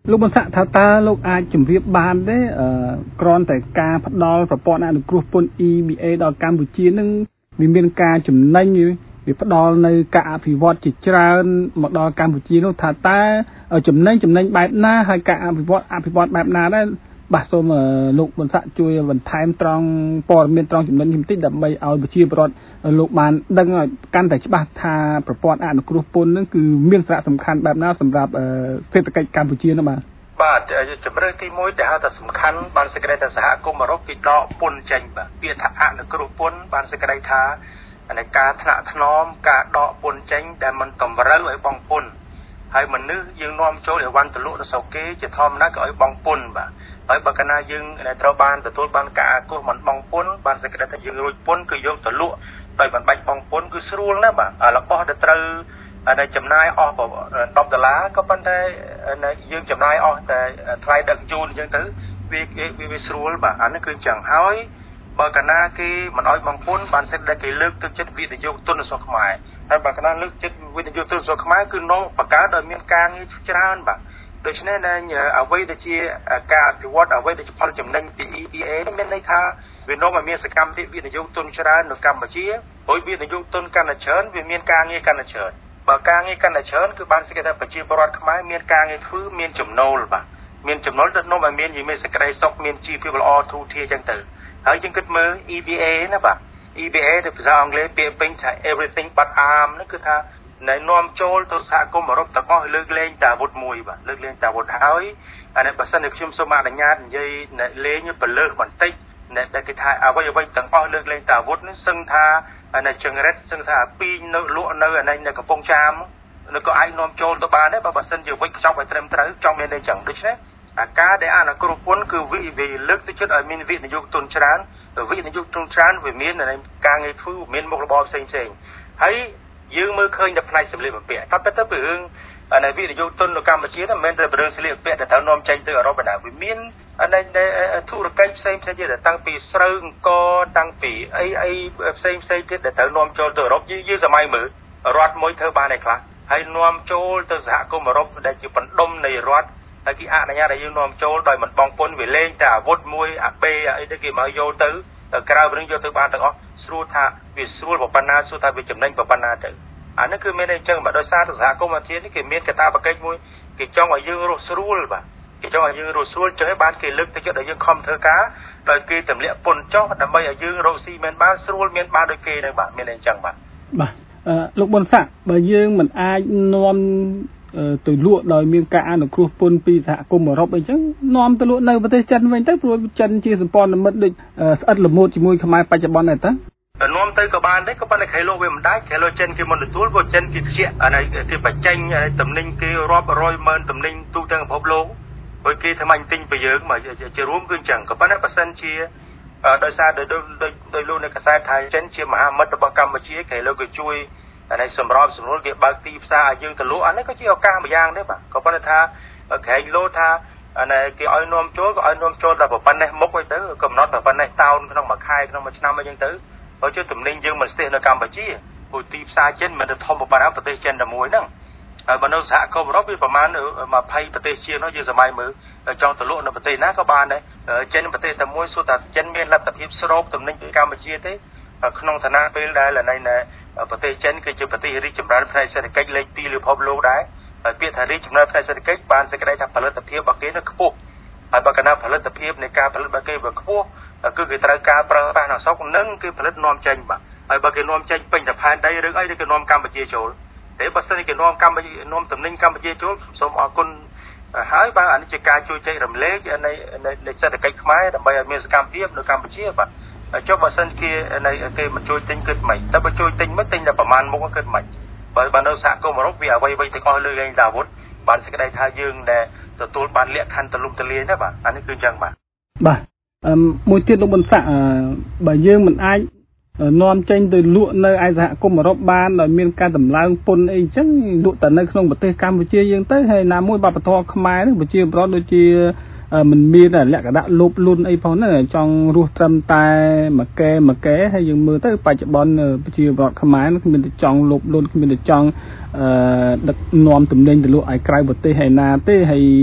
លោកបានសាក់ថាតើលោកអាចជម្រាបបានទេអឺក្រនតែការផ្ដល់ប្រព័ន្ធអនុគ្រោះពន្ធ E B A ដល់កម្ពុជានឹងវាមានការចំណេញវាផ្ដល់នៅការអភិវឌ្ឍជាច្រើនមកដល់កម្ពុជានោះថាតើចំណេញចំណេញបែបណាហើយការអភិវឌ្ឍអភិវឌ្ឍបែបណាដែរបាទសូមលោកបានសាក់ជួយបន្ថែមត្រង់ព័ត៌មានត្រង់ចំណេញបន្តិចដើម្បីឲ្យប្រជាពលរដ្ឋលោកបានដឹងឲ្យកាន់តែច្បាស់ថាប្រព័ន្ធអនុគ្រោះពន្ធនឹងគឺមានសារៈសំខាន់បែបណាសម្រាប់សេដ្ឋកិច្ចកម្ពុជានោះបាទបាទជំរឿនទីមួយដែលហៅថាសំខាន់បានសេចក្តីថាសហគមន៍អឺរ៉ុបគេដកពន្ធចេញបាទពាក្យថាអនុគ្រោះពន្ធបានសេចក្តីថានៃការថ្នាក់ថ្នមការដកពន្ធចេញដែលមិនតម្រូវឲ្យបង់ពន្ធហើយមនុស្សយើងនាំចូលអីវ៉ាន់ទៅលក់ទៅសោកគេជាធម្មតាក៏ឲ្យបង់ពន្ធបាទហើយបើកាលណាយើងត្រូវបានទទួលបានការអគុះមិនបង់ពន្ធបានសេចក្តីថាយើងរួចពន្ធគឺយកទៅលក់ដោយមិនបាច់បង់ពន្ធគឺស្រួលណាស់បាទរបស់ដែលត្រូវតែចំណាយអស់ដប់ដុល្លារក៏ប៉ុន្តែយើងចំណាយអស់តែថ្លៃដឹកជូនអញ្ចឹងទៅវាវាវាស្រួលបាទអានេះគឺអញ្ចឹងហើយបើកាលណាគេមិនអោយបង់ពន្ធបានសេចក្តីគេលើកទឹកចិត្តវិនិយោគទុនរបស់ខ្មែរហើយបើកាលណាលើកចិត្តវិនិយោគទុនរបស់ខ្មែរគឺនាំបង្កើតឲ្យមានការងារច្រើនបាទដូច្នេះនៅអ្វីដែលជាការអភិវឌ្ឍអ្វីដែលជាផលចំណេញពី E B A នេះមានន័យថាវានាំឲ្យមានសកម្មភាពវិនិយោគទុនច្រើននៅកម្ពុជាហើយវិនិយោគទុនកាន់តែច្រើនវាមានការងារកាន់តែច្រើនបើការងារកាន់តែច្រើនគឺបានសេចក្តីថាប្រជាពលរដ្ឋខ្មែរមានការងារធ្វើមានចំណូលបាទមានចំណូលទៅនាំឲ្យមានមានសេចក្តីសុខមានជីវភាពល្អធូរធារអញ្ចឹងទៅហើយយើងគិតមើល E B A ណាបាទ E B A ទៅភាសាអង់គ្លេសពាក្យពេញថា everything but arm នោះគឺថានៅនាំចូលទៅសហគមន៍អឺរ៉ុបទាំងអស់លើកលែងតែអាវុធមួយបាទលើកលែងតែអាវុធហើយអានេះបើសិនជាខ្ញុំសូមអនុញ្ញាតនិយាយលេងបលើសបន្តិចដែលគេថាអ្វីអ្វីទាំងអស់លើកលែងតែអាវុធនេះសឹងថាអានេះចង្រិតសឹងថាពីងនៅលក់នៅអានេះនៅកំពង់ចាមនៅក៏អាចនាំចូលទៅបានដែរបើបើសិនជាវិចខ្ចប់ឲ្យត្រឹមត្រូវចង់មានតែអញ្ចឹងដូច្នេះអាការដែលអនុគ្រោះពន្ធគឺវិវាលើកទឹកចិត្តឲ្យមានវិនិយោគទុនច្រើនវិនិយោគទុនច្រើនវាមានការងារធ្វើមានមុខរបរផ្សេងផ្សេងហើយយើងមើលឃើញតែផ្នែកសម្លៀកបំពាក់តែទៅពីរឿងនៃវិនិយោគទុននៅកម្ពុជាមិនមែនតែរឿងសម្លៀកបំពាក់ដែលត្រូវនាំចេញទៅអឺរ៉ុបណាវាមាននៃធុរកិច្ចផ្សេងផ្សេងទៀតតាំងពីស្រូវអង្គតាំងពីអីអីផ្សេងផ្សេងទៀតដែលត្រូវនាំចូលទៅអឺរ៉ុបយើងសម័យមើលរដ្ឋមួយធ្វើបានឯខ្លះហើយនាំចូលទៅសហគមន៍អឺរ៉ុបដែលជាបណ្ដុំនៃរដ្ឋហើយគេអនុញ្ញាតឲ្យយើងនាំចូលដោយមិនបង់ពន្ធវាលេងតែអាវុធមួយអាបេអីទៅគេមកយកទៅក្រៅពីនឹងយកទៅបានទាំងអស់ស្រួលថាវាស្រួលប៉ុណ្ណាស្រួលថាវាចំណេញប៉ុណ្ណាទៅអានេះគឺមានអញ្ចឹងបើដោយសារសហគមន៍អាស៊ាននេះគេមានកាតព្វកិច្ចមួយគេចង់ឲ្យយើងរស់ស្រួលបាទគេចង់ឲ្យយើងរស់ស្រួលចឹងហើយបានគេលើកទឹកចិត្តឲ្យយើងខំធ្វើការដោយគេទម្លាក់ពន្ធចុះដើម្បីឲ្យយើងរកស៊ីមានបានស្រួលមានបានដូចគេនឹងបាទមានអញ្ចឹងបាទបាទលោកប៊ុនសាក់បើយើងមិនអាចនាំទៅលក់ដោយមានការអនុគ្រោះពន្ធពីសហគមន៍អឺរ៉ុបអីចឹងនាំទៅលក់នៅប្រទេសចិនវិញទៅព្រោះចិនជាសម្ព័ន្ធមិត្តដូចស្អិតល្មួតជាមួយខ្មែរបច្ចុប្បន្នហ្នឹងតានាំទៅក៏បានដែរក៏ប៉ុន្តែគេលោកវាមិនដាច់គេលោកចិនគេមិនទទួលព្រោះចិនគេខ្ជិះអានេះគេបញ្ចេញតំណែងគេរាប់រយម៉ឺនតំណែងទូទាំងពិភពលោកហើយគេថ្មាញ់ទិញពីយើងមកជារួមគឺអញ្ចឹងក៏ប៉ុន្តែបើសិនជាដោយសារដោយដោយលោកនៅកសែតថាចិនជាមហាមិត្តរបស់កម្ពុជាគេលោកក៏ជួយអានេះសម្របសម្រួលគេបើកទីផ្សារឲ្យយើងទៅលក់អានេះក៏ជាឱកាសម្យ៉ាងដែរបាទក៏ប៉ុន្តែថាក្រែងលោថាអានេះគេឲ្យនាំចូលក៏ឲ្យនាំចូលតែប៉ុណ្ណេះមុខទៅកំណត់តែប៉ុណ្ណេះតោនក្នុងមួយខែក្នុងមួយឆ្នាំអីចឹងទៅហើយជួយតំណែងយើងមិនស្ទះនៅកម្ពុជាព្រោះទីផ្សារចិនមិនទៅធំប៉ុណ្ណាប្រទេសចិនតែមួយហ្នឹងហើយបើនៅសហគមន៍អឺរ៉ុបវាប្រហែលยี่สิบប្រទេសជាងនោះយើងសម័យមើលចង់ទៅលក់នៅប្រទេសណាក៏បានដែរចិនប្រទេសតែមួយសួរថាចិនមានលទ្ធភាពស្រូបតំណែងពីកម្ពុជាទេក្នុងឋានៈពេលដែលនៅនៅប្រទេសចិនគឺជាប្រទេសរីកចម្រើនផ្នែកសេដ្ឋកិច្ចលេខtwoលើពិភពលោកដែរហើយពាក្យថារីកចម្រើនផ្នែកសេដ្ឋកិច្ចបានសេចក្តីថាផលិតភាពរបស់គេនៅខ្ពស់ហើយបើកាលណាផលិតភាពនៃការផលិតរបស់គេវាខ្ពស់គឺគេត្រូវការប្រើប្រាស់នៅស្រុកនឹងគឺផលិតនាំចេញបាទហើយបើគេនាំចេញពេញតែផែនដីឬអីគេនាំកម្ពុជាចូលតែបើសិនគេនាំកម្ពុជានាំតំណែងកម្ពុជាចូលសូមអរគុណហើយបាទអានេះជាការជួយចែករំលែកនៃនៃសេដ្ឋកិច្ចខ្មែរដើម្បីឲ្យមានសកម្មភាពនៅកម្ពុជាបាទចុះបើសិនគេនៃគេមិនជួយទិញគិតមិនតែបើជួយទិញមិនទិញតែប្រមាណមុខគិតមិនបើបើនៅសហគមន៍អឺរ៉ុបវាអ្វីអ្វីទាំងអស់លើកលែងតាវុធបានសេចក្តីថាយើងដែលទទួលបានលក្ខខណ្ឌទលំទលាយណាបាទអានេះគឺអញ្ចឹងបាទបាទអឺមួយទៀតលោកប៊ុនសាក់បើយើងមិនអាចនាំចេញទៅលក់នៅឯសហគមន៍អឺរ៉ុបបានដោយមានការតម្លើងពន្ធអីអញ្ចឹងលក់តែនៅក្នុងប្រទេសកម្ពុជាយើងទៅហើយណាមួយវប្បធម៌ខ្មែរនេះប្រជាប្រដ្ឋដូចជាមិនមានលក្ខណៈលោភលន់អីផងហ្នឹងចង់រស់ត្រឹមតែមួយកែមួយកែហើយយើងមើលទៅបច្ចុប្បន្នប្រជាប្រដ្ឋខ្មែរគ្មានតែចង់លោភលន់គ្មានតែចង់អឺដឹកនាំតំណែងទៅលក់ឲ្យក្រៅប្រទេសឯណាទេហើយហ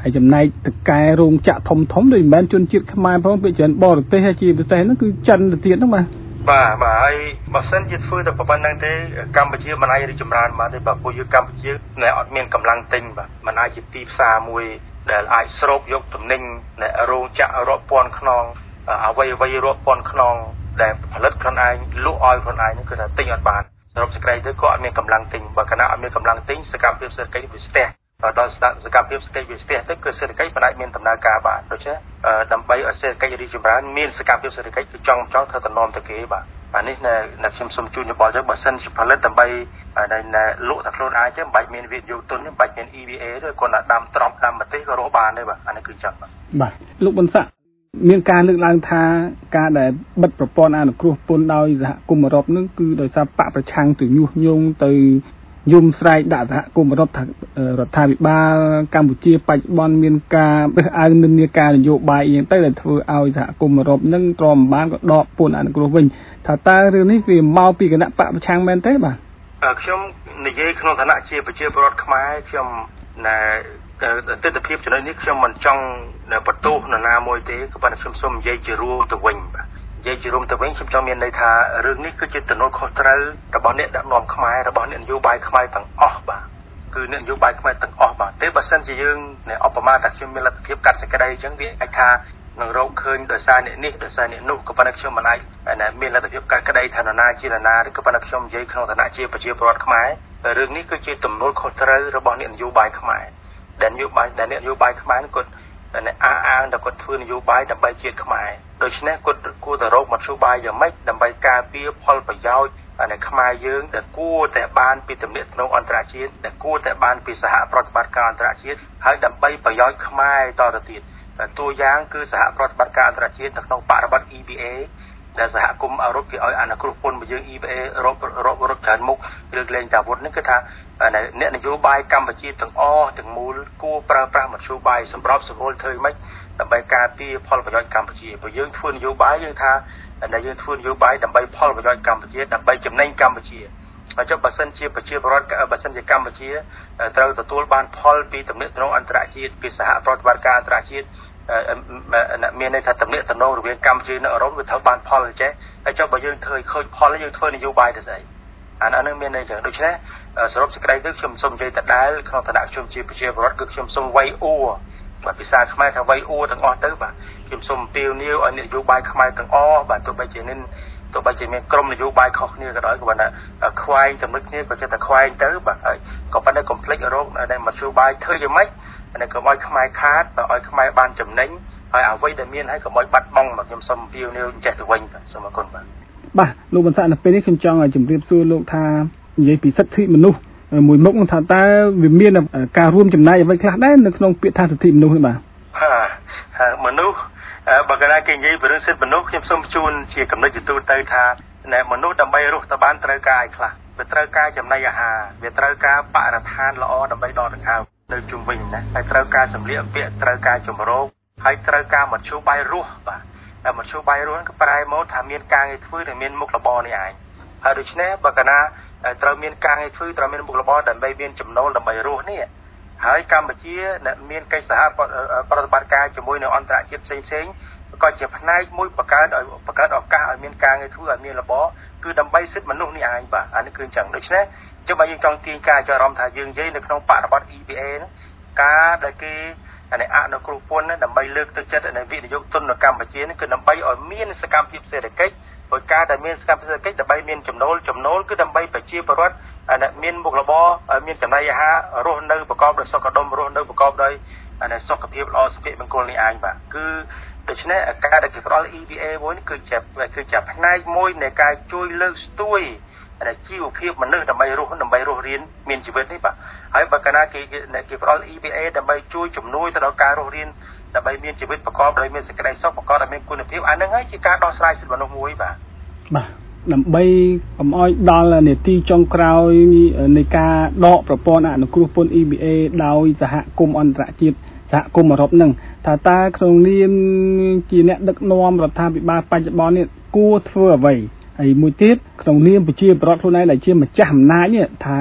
ហើយចំណែកតកែរោងចក្រធំធំដូចមិនមែនជនជាតិខ្មែរផងពីច្រើនបរទេសហើយជាពិសេសហ្នឹងគឺចិនទៅទៀតហ្នឹងបាទបាទបាទហើយបើសិនជាធ្វើតែប៉ុណ្្នឹងទេកម្ពុជាមិនអាចរីកចម្រើនបានទេបាទព្រោះយើងកម្ពុជានៅអត់មានកម្លាំងទិញបាទមិនអាចជាទីផ្សារមួយដែលអាចស្រូបយកទំនិញនៃរោងចក្ររាប់ពាន់ខ្នងអ្វីអ្វីរាប់ពាន់ខ្នងដែលផលិតខ្លួនឯងលក់ឲ្យខ្លួនឯងហ្នឹងគឺថាទិញអត់បានសរុបសេចក្តីទៅក៏អត់មានកម្លាំងទិញបើគណៈអត់មានកម្លាំងទិញសកម្មភាពសេដ្ឋកិច្ចវាស្ទះដល់សកម្មភាពសេដ្ឋកិច្ចវាស្ទះទៅគឺសេដ្ឋកិច្ចមិនអាចមានដំណើរការបានដូច្នេះដើម្បីឲ្យសេដ្ឋកិច្ចរីកចម្រើនមានសកម្មភាពសេដ្ឋកិច្ចគឺចង់ចង់ធ្វើតំណមទៅគេបាទអានេះនៅខ្ញុំសូមជូនយោបល់ទៅបើសិនជាផលិតដើម្បីលក់តែខ្លួនឯងទេមិនបាច់មានវិនិយោគទុនមិនបាច់មាន E V A ទេគាត់ថាដាំត្រប់ដាំម្ទេសក៏រកបានដែរបាទអានេះគឺចឹងបាទបាទលោកប៊ុនស័ក្តិមានការលើកឡើងថាការដែលបិទប្រព័ន្ធអនុគ្រោះពន្ធដោយសហគមន៍អឺរ៉ុបនឹងគឺដោយសារបកប្រឆាំងទៅញុះញង់ទៅយំស្រែកដាក់សហគមន៍អឺរ៉ុបថារដ្ឋាភិបាលកម្ពុជាបច្ចុប្បន្នមានការរើសអើងនិន្នាការនយោបាយអីយ៉ាងទៅដែលធ្វើឲ្យសហគមន៍អឺរ៉ុបនឹងទ្រាំបានក៏ដកពន្ធអនុគ្រោះវិញថាតើរឿងនេះវាមកពីគណៈបកប្រឆាំងមែនទេបាទខ្ញុំនិយាយក្នុងឋានៈជាប្រជាពលរដ្ឋខ្មែរខ្ញុំណែទស្សនវិជ្ជាចំណុចនេះខ្ញុំមិនចង់បន្ទោសនរណាមួយទេក៏ប៉ុន្តែខ្ញុំសូមនិយាយជារួមទៅវិញបាទនិយាយជារួមទៅវិញខ្ញុំចង់មានន័យថារឿងនេះគឺជាទំនួលខុសត្រូវរបស់អ្នកដឹកនាំខ្មែររបស់អ្នកនយោបាយខ្មែរទាំងអស់បាទគឺអ្នកនយោបាយខ្មែរទាំងអស់បាទទេបើសិនជាយើងឧបមាថាខ្ញុំមានលទ្ធភាពកាត់សេចក្តីអញ្ចឹងវាអាចថានឹងរកឃើញដោយសារអ្នកនេះដោយសារអ្នកនោះក៏ប៉ុន្តែខ្ញុំមិនអាចមានលទ្ធភាពកាត់ក្តីថានរណាជានរណាឬក៏ប៉ុន្តែខ្ញុំនិយាយក្នុងឋានៈជាប្រជាពលរដ្ឋខ្មែររឿងនេះគឺជាទំនួលខុសត្រូវរបស់អ្នកនយោបាយខ្មែរដែលនយោបាយដែលអ្នកនយោបាយខ្មែរគាត់អះអាងដល់គាត់ធ្វើនយោបាយដើម្បីជាតិខ្មែរដូច្នេះគាត់គួរតែរកមធ្យោបាយយ៉ាងម៉េចដើម្បីការពារផលប្រយោជន៍នៃខ្មែរយើងដែលគួរតែបានពីទំនាក់ទំនងអន្តរជាតិដែលគួរតែបានពីសហប្រតិបត្តិការអន្តរជាតិហើយដើម្បីប្រយោជន៍ខ្មែរតទៅទៀតតួយ៉ាងគឺសហប្រតិបត្តិការអន្តរជាតិនៅក្នុងបរិបទ E B A ដែលសហគមន៍អឺរ៉ុបគេឲ្យអនុគ្រោះពន្ធមកយើង E B A រករករត់ច្រើនមុខរឿងលេងតាវុធនេះគឺថាអ្នកនយោបាយកម្ពុជាទាំងអស់ទាំងមូលគួរប្រើប្រាស់មធ្យោបាយសម្របសម្រួលធ្វើម៉េចដើម្បីការពារផលប្រយោជន៍កម្ពុជាព្រោះយើងធ្វើនយោបាយយើងថាដែលយើងធ្វើនយោបាយដើម្បីផលប្រយោជន៍កម្ពុជាដើម្បីចំណេញកម្ពុជាហើយចុះបើសិនជាប្រជាពលរដ្ឋបើសិនជាកម្ពុជាត្រូវទទួលបានផលពីទំនាក់ទំនងអន្តរជាតិពីសហប្រតិបត្តិការអន្តរជាតិមានន័យថាទំនាក់ទំនងរវាងកម្ពុជានិងអឺរ៉ុបវាត្រូវបានផលចេះហើយចុះបើយើងធ្វើឲ្យឃើញផលយើងធ្វើនយោបាយទៅស្អីអានោះមានន័យចឹងដូច្នេះសរុបសេចក្តីទៅខ្ញុំសូមនិយាយដដែលក្នុងឋានៈខ្ញុំជាប្រជាពលរដ្ឋគឺខ្ញុំសូមវៃអួរបាទភាសាខ្មែរថាវៃអួរទាំងអស់ទៅបាទខ្ញុំសូមអំពាវនាវឲ្យនយោបាយខ្មែរទាំងអស់បាទទោះបីជានេះទោះបីជាមានក្រុមនយោបាយខុសគ្នាក៏ដោយក៏ប៉ុន្តែខ្វែងចំណុចគ្នាក៏ចិត្តតែខ្វែងទៅបាទហើយក៏ប៉ុន្តែកុំភ្លេចរោគដែលមធ្យោបាយធ្វើយ៉ាងម៉េចઅનેកុំឲ្យខ្មែរខាតឲ្យខ្មែរបានចំណេញហើយអ្វីដែលមានហើយកុំឲ្យបាត់បង់មកខ្ញុំសូមអំពាវនាវចេះទៅវិញបាទសូមអរគុណបាទបាទលោកប៊ុនស័ក្តិនៅពេលនេះខ្ញុំចង់ឲ្យជម្រាបសួរលោកថានិយាយពីសិទ្ធិមនុស្សមួយមុខថាតើវាមានការរួមចំណែកអ្វីខ្លះដែរនៅក្នុងពាក្យថាសិទ្ធិមនុស្សនេះបាទហាមនុស្សបើកណាគេនិយាយពីរឿងសិទ្ធិមនុស្សខ្ញុំសូមជូនជាកំណត់ទូទៅថាមនុស្សដើម្បីរស់ទៅបានត្រូវការឲ្យខ្លះវាត្រូវការចំណីអាហារវាត្រូវការបរិស្ថានល្អដើម្បីដកដង្ហើមនៅជុំវិញណាហើយត្រូវការសម្លៀកបំពាក់ត្រូវការចម្រោកហើយត្រូវការមធ្យោបាយរស់បាទតែមធ្យោបាយរស់គឺប្រែមកថាមានការងារធ្វើនិងមានមុខរបរនេះឯងហើយដូច្នេះបើកណាត្រូវមានការងារធ្វើត្រូវមានមុខរបរដើម្បីមានចំណូលដើម្បីរស់នេះហើយកម្ពុជាមានកិច្ចសហប្រតិបត្តិការជាមួយនឹងអន្តរជាតិផ្សេងផ្សេងក៏ជាផ្នែកមួយបង្កើតឲ្យបង្កើតឱកាសឲ្យមានការងារធ្វើឲ្យមានរបរគឺដើម្បីសិទ្ធិមនុស្សនេះឯងបាទអានេះគឺអញ្ចឹងដូច្នេះចុះបើយើងចង់ទាញការចាប់អារម្មណ៍ថាយើងនិយាយនៅក្នុងបរិបទ E B A ហ្នឹងការដែលគេអាអនុគ្រោះពន្ធដើម្បីលើកទឹកចិត្តនៃវិនិយោគទុននៅកម្ពុជានេះគឺដើម្បីឲ្យមានសកម្មភាពសេដ្ឋកិច្ចព្រោះការដែលមានសកម្មភាពសេដ្ឋកិច្ចដើម្បីមានចំណូលចំណូលគឺដើម្បីប្រជាពលរដ្ឋមានមុខរបរមានចំណីអាហាររស់នៅប្រកបដោយសុខដុមរស់នៅប្រកបដោយសុខភាពល្អសុភមង្គលនេះឯងបាទគឺដូច្នេះការដែលគេផ្ដល់ E B A មួយនេះគឺជាគឺជាផ្នែកមួយនៃការជួយលើកស្ទួយជីវភាពមនុស្សដើម្បីរស់ដើម្បីរស់រៀនមានជីវិតនេះបាទហើយបើកាលណាគេគេផ្ដល់ E B A ដើម្បីជួយជំនួយទៅដល់ការរស់រៀនដើម្បីមានជីវិតប្រកបដោយមានសេចក្តីសុខប្រកបដោយមានគុណភាពអានឹងហើយជាការដោះស្រាយសិទ្ធិមនុស្សមួយបាទបាទដើម្បីកុំឲ្យដល់នាទីចុងក្រោយនៃការដកប្រព័ន្ធអនុគ្រោះពន្ធ E B A ដោយសហគមន៍អន្តរជាតិសហគមន៍អឺរ៉ុបនឹងថាតើក្នុងនាមជាអ្នកដឹកនាំរដ្ឋាភិបាលបច្ចុប្បន្ននេះគួរធ្វើអ្វីហើយមួយទៀតក្នុងនាមប្រជាពលរដ្ឋខ្លួនឯងដែលជាម្ចាស់អំណាចនេះថា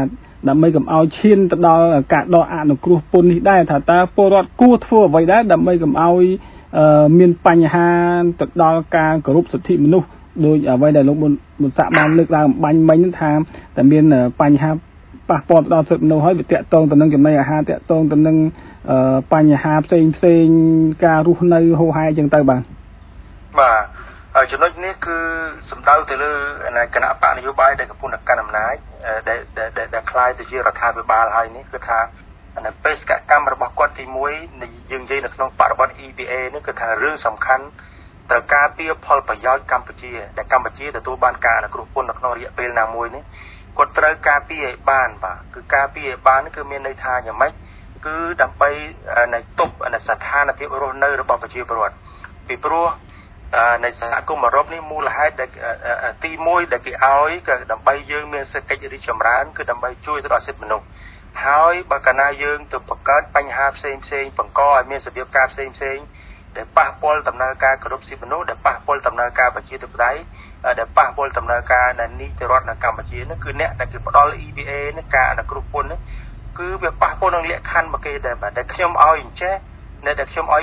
ដើម្បីកុំឲ្យឈានទៅដល់ការដកអនុគ្រោះពន្ធនេះដែរថាតើពលរដ្ឋគួរធ្វើអ្វីដែរដើម្បីកុំឲ្យមានបញ្ហាទៅដល់ការគោរពសិទ្ធិមនុស្សដោយអ្វីដែលលោកមុនមុនសាក់បានលើកឡើងបាញ់មិញថាតែមានបញ្ហាប៉ះពាល់ទៅដល់សិទ្ធិមនុស្សហើយវាតាក់ទងទៅនឹងចំណីអាហារតាក់ទងទៅនឹងបញ្ហាផ្សេងផ្សេងការរស់នៅហូរហែអញ្ចឹងទៅបាទបាទចំណុចនេះគឺសំដៅទៅលើគណៈបកនយោបាយដែលកំពុងកាន់អំណាចដែលដែលคล้ายទៅជារដ្ឋាភិបាលហើយនេះគឺថានៅបេសកកម្មរបស់គាត់ទីមួយយើងនិយាយនៅក្នុងបរិបទ E B A នេះគឺថារឿងសំខាន់ត្រូវការពីផលប្រយោជន៍កម្ពុជាដែលកម្ពុជាទទួលបានការអនុគ្រោះពន្ធនៅក្នុងរយៈពេលណាមួយនេះគាត់ត្រូវការពីឲ្យបានបាទគឺការពីឲ្យបានគឺមានន័យថាយ៉ាងម៉េចគឺដើម្បីនៃទប់នៅស្ថានភាពរស់នៅរបស់ប្រជាពលរដ្ឋពីព្រោះในសហគមន៍អឺរ៉ុបនេះមូលហេតុដែលទីមួយដែលគេឲ្យគឺដើម្បីយើងមានសេដ្ឋកិច្ចរីកចម្រើនគឺដើម្បីជួយទៅដល់សិទ្ធិមនុស្សហើយបើកាលណាយើងទៅបង្កើតបញ្ហាផ្សេងផ្សេងបង្កឲ្យមានរបៀបការផ្សេងផ្សេងដែលប៉ះពាល់ដំណើរការគោរពសិទ្ធិមនុស្សដែលប៉ះពាល់ដំណើរការប្រជាធិបតេយ្យដែលប៉ះពាល់ដំណើរការនៃនីតិរដ្ឋនៅកម្ពុជានេះគឺអ្នកដែលគេផ្ដល់ E B A នេះការអនុគ្រោះពន្ធនេះគឺវាប៉ះពាល់នឹងលក្ខខណ្ឌមកគេដែរបាទដែលខ្ញុំឲ្យអញ្ចេះនៅដែលខ្ញុំឲ្យ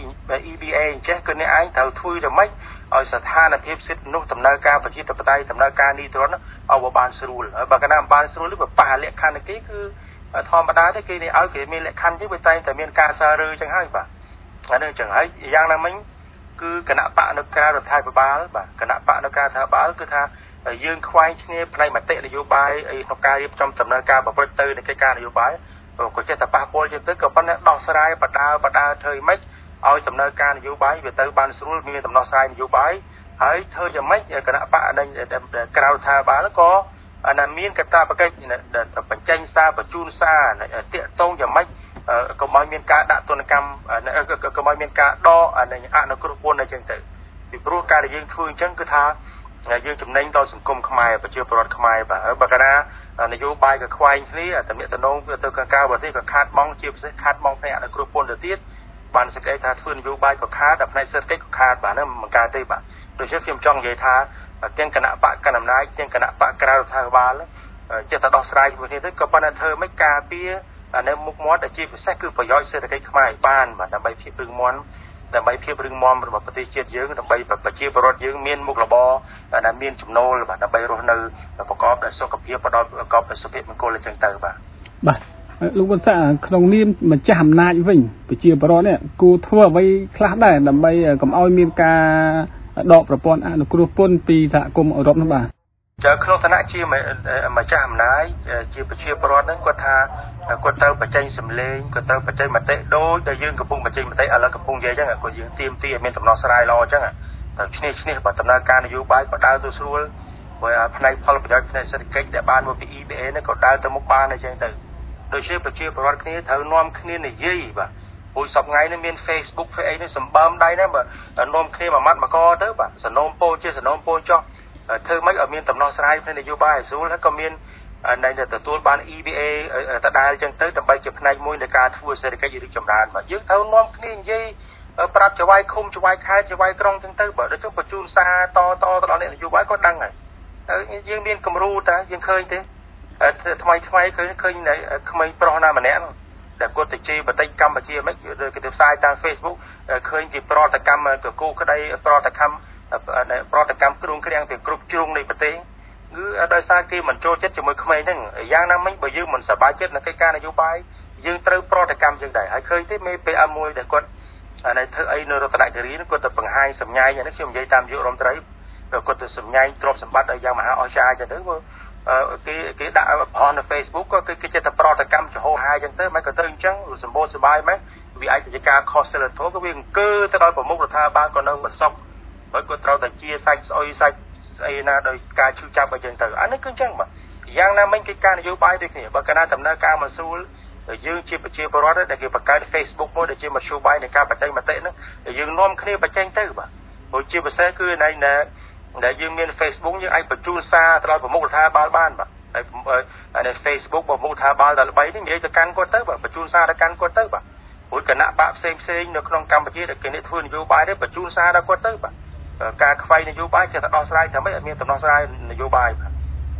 E B A អញ្ចេះគឺអ្នកឯងត្រូវធ្វើយ៉ាងម៉េចឲ្យស្ថានភាពសិទ្ធិមនុស្សដំណើរការប្រជាធិបតេយ្យដំណើរការនីតិរដ្ឋឲ្យបានស្រួលហើយបើកាលណាបានស្រួលវាប៉ះលក្ខខណ្ឌគេគឺធម្មតាទេគេឲ្យគេមានលក្ខខណ្ឌទេវាតែតែមានការសាររើអញ្ចឹងហើយបាទអានេះអញ្ចឹងហើយយ៉ាងណាមិញគឺគណៈបកនៅក្រៅរដ្ឋាភិបាលបាទគណៈបកនៅក្រៅរដ្ឋាភិបាលគឺថាយើងខ្វែងគ្នាផ្នែកមតិនយោបាយអីក្នុងការរៀបចំដំណើរការប្រព្រឹត្តទៅនៃកិច្ចការនយោបាយក៏ចេះតែប៉ះពាល់ជាងទៅក៏ប៉ុន្តែដោះស្រាយបដាបដាធ្វើម៉េចឲ្យដំណើរការនយោបាយវាទៅបានស្រួលមានដំណោះស្រាយនយោបាយហើយធ្វើយ៉ាងម៉េចគណៈបកនៃក្រៅរដ្ឋាភិបាលក៏អាមានកតាបកិច្ចបញ្ចេញសារបញ្ជូនសារតាក់ទងយ៉ាងម៉េចកុំឲ្យមានការដាក់ទណ្ឌកម្មកុំឲ្យមានការដកអនុគ្រោះពន្ធអញ្ចឹងទៅពីព្រោះការដែលយើងធ្វើអញ្ចឹងគឺថាយើងចំណេញដល់សង្គមខ្មែរប្រជាពលរដ្ឋខ្មែរបាទបើកាលណានយោបាយក៏ខ្វែងគ្នាតំណែងតំណងទៅខាងក្រៅប្រទេសក៏ខាតបង់ជាពិសេសខាតបង់ផ្នែកអនុគ្រោះពន្ធទៅទៀតបានសេចក្តីថាធ្វើនយោបាយក៏ខាតតែផ្នែកសេដ្ឋកិច្ចក៏ខាតបាទហ្នឹងមិនកើតទេបាទដូច្នេះខ្ញុំចង់និយាយថាទាំងគណៈបកកណ្ដាលអំណាចទាំងគណៈបកក្រៅរដ្ឋាភិបាលចេះតែដោះស្រាយជាមួយគ្នាទៅក៏ប៉ុន្តែធ្វើមិនការពារនៅមុខមាត់ដែលជាពិសេសគឺប្រយោជន៍សេដ្ឋកិច្ចខ្មែរបានបាទដើម្បីភាពរឹងមាំដើម្បីភាពរឹងមាំរបស់ប្រទេសជាតិយើងដើម្បីប្រជាពលរដ្ឋយើងមានមុខរបរដែលមានចំណូលបាទដើម្បីរស់នៅប្រកបដោយសុខភាពផ្ដល់ប្រកបដោយសុភមង្គលអញ្ចឹងទៅបាទបាទលោកវណ្ណសាក្នុងនាមម្ចាស់អំណាចវិញប្រជាពលរដ្ឋនេះគួរធ្វើអ្វីខ្លះដែរដើម្បីកុំឲ្យមានការដកប្រព័ន្ធអនុគ្រោះពន្ធពីសហគមន៍អឺរ៉ុបនោះបាទចាក្នុងឋានៈជាម្ចាស់អំណាចជាប្រជាពលរដ្ឋហ្នឹងគាត់ថាគាត់ទៅបញ្ចេញសម្លេងគាត់ទៅបញ្ចេញមតិដូចដែលយើងកំពុងបញ្ចេញមតិឥឡូវកំពុងនិយាយអញ្ចឹងគាត់យើងទៀមទីឲ្យមានដំណោះស្រាយល្អអញ្ចឹងទៅឈ្នះឈ្នះបើដំណើរការនយោបាយក៏ដើរទៅស្រួលព្រោះផ្នែកផលប្រយោជន៍ផ្នែកសេដ្ឋកិច្ចដែលបានមកពី E B A នេះក៏ដើរទៅមុខបានអញ្ចឹងទៅដូចជាប្រជាពលរដ្ឋគ្នាត្រូវនាំគ្នានិយាយបាទព្រោះសប្តាហ៍នេះមាន Facebook ហ្វេអីនេះសម្បើមដៃណាបើនាំគ្នាមួយម៉ាត់មួយកទៅបាទសនំពោជាសនំពោចុះធ្វើម៉េចឲ្យមានដំណោះស្រាយផ្នែកនយោបាយស្រួលហើយក៏មាននៅទទួលបាន E B A តដែលអញ្ចឹងទៅដើម្បីជាផ្នែកមួយនៃការធ្វើសេដ្ឋកិច្ចរីកចម្រើនបាទយើងត្រូវនាំគ្នានិយាយប្រាប់ចៅហ្វាយឃុំចៅហ្វាយខេត្តចៅហ្វាយក្រុងអញ្ចឹងទៅបើដូចទៅបញ្ជូនសារតតទៅដល់អ្នកនយោបាយក៏ដឹងហើយយើងមានគំរូតាយើងឃើញទេថ្មីថ្មីឃើញឃើញក្មេងប្រុសណាម្នាក់ដែលគាត់ទៅជេរបតិកម្ពុជាមិនគេទៅផ្សាយតាម Facebook ឃើញពីប្រតិកម្មទៅគូក្តីប្រតិកម្មប្រតិកម្មគ្រូគ្រាំងពីគ្រប់ជ្រុងនៃប្រទេសគឺដោយសារគេមិនចូលចិត្តជាមួយក្មេងហ្នឹងយ៉ាងណាមិញបើយើងមិនសប្បាយចិត្តនឹងកិច្ចការនយោបាយយើងត្រូវប្រតិកម្មជាងដែរហើយឃើញទេមេ P M មួយដែលគាត់នៅធ្វើអីនៅរតនគិរីគាត់ទៅបង្ហាញសម្ញែងនេះខ្ញុំនិយាយតាមយុរដ្ឋមន្ត្រីគាត់ទៅសម្ញែងទ្រព្យសម្បត្តិឲ្យយ៉ាងមហាអស្ចារ្យចឹងទៅគេគេដាក់ប្រហោះនៅ Facebook ក៏គេគេចិត្តតែប្រតិកម្មចំហហាយចឹងទៅមិនក៏ទៅអញ្ចឹងសម្បូរសបាយមែនវាអាចជាការខុសសិលធម៌ក៏វាអង្គើទៅដល់ប្រមុខរដ្ឋាភិបាលក៏នៅមិនសុខបើគាត់ត្រូវតែជាសាច់ស្អុយសាច់ស្អីណាដោយការឈឺចាប់អីចឹងទៅអានេះគឺអញ្ចឹងបាទយ៉ាងណាមិញកិច្ចការនយោបាយដូចគ្នាបើកាលណាដំណើរការមកស្រួលយើងជាប្រជាពលរដ្ឋដែលគេបង្កើត Facebook មួយដែលជាមធ្យោបាយនៃការបញ្ចេញមតិហ្នឹងយើងនាំគ្នាបញ្ចេញទៅបាទព្រោះជាពិសេសគឺនៅនៅដែលយើងមាន Facebook យើងអាចបញ្ជូនសារទៅដល់ប្រមុខរដ្ឋាភិបាលបានបាទហើយនៅ Facebook ប្រមុខរដ្ឋាភិបាលដល់ល្បីនេះនិយាយទៅកាន់គាត់ទៅបាទបញ្ជូនសារទៅកាន់គាត់ទៅបាទព្រោះគណៈបកផ្សេងផ្សេងនៅក្នុងកម្ពុជាដែលគេនេះធ្វើនយោបាយនេះបញ្ជូនសារដល់គាត់ទៅបាទការខ្វែងនយោបាយចេះតែដោះស្រាយតែមិនមានដំណោះស្រាយនយោបាយបាទ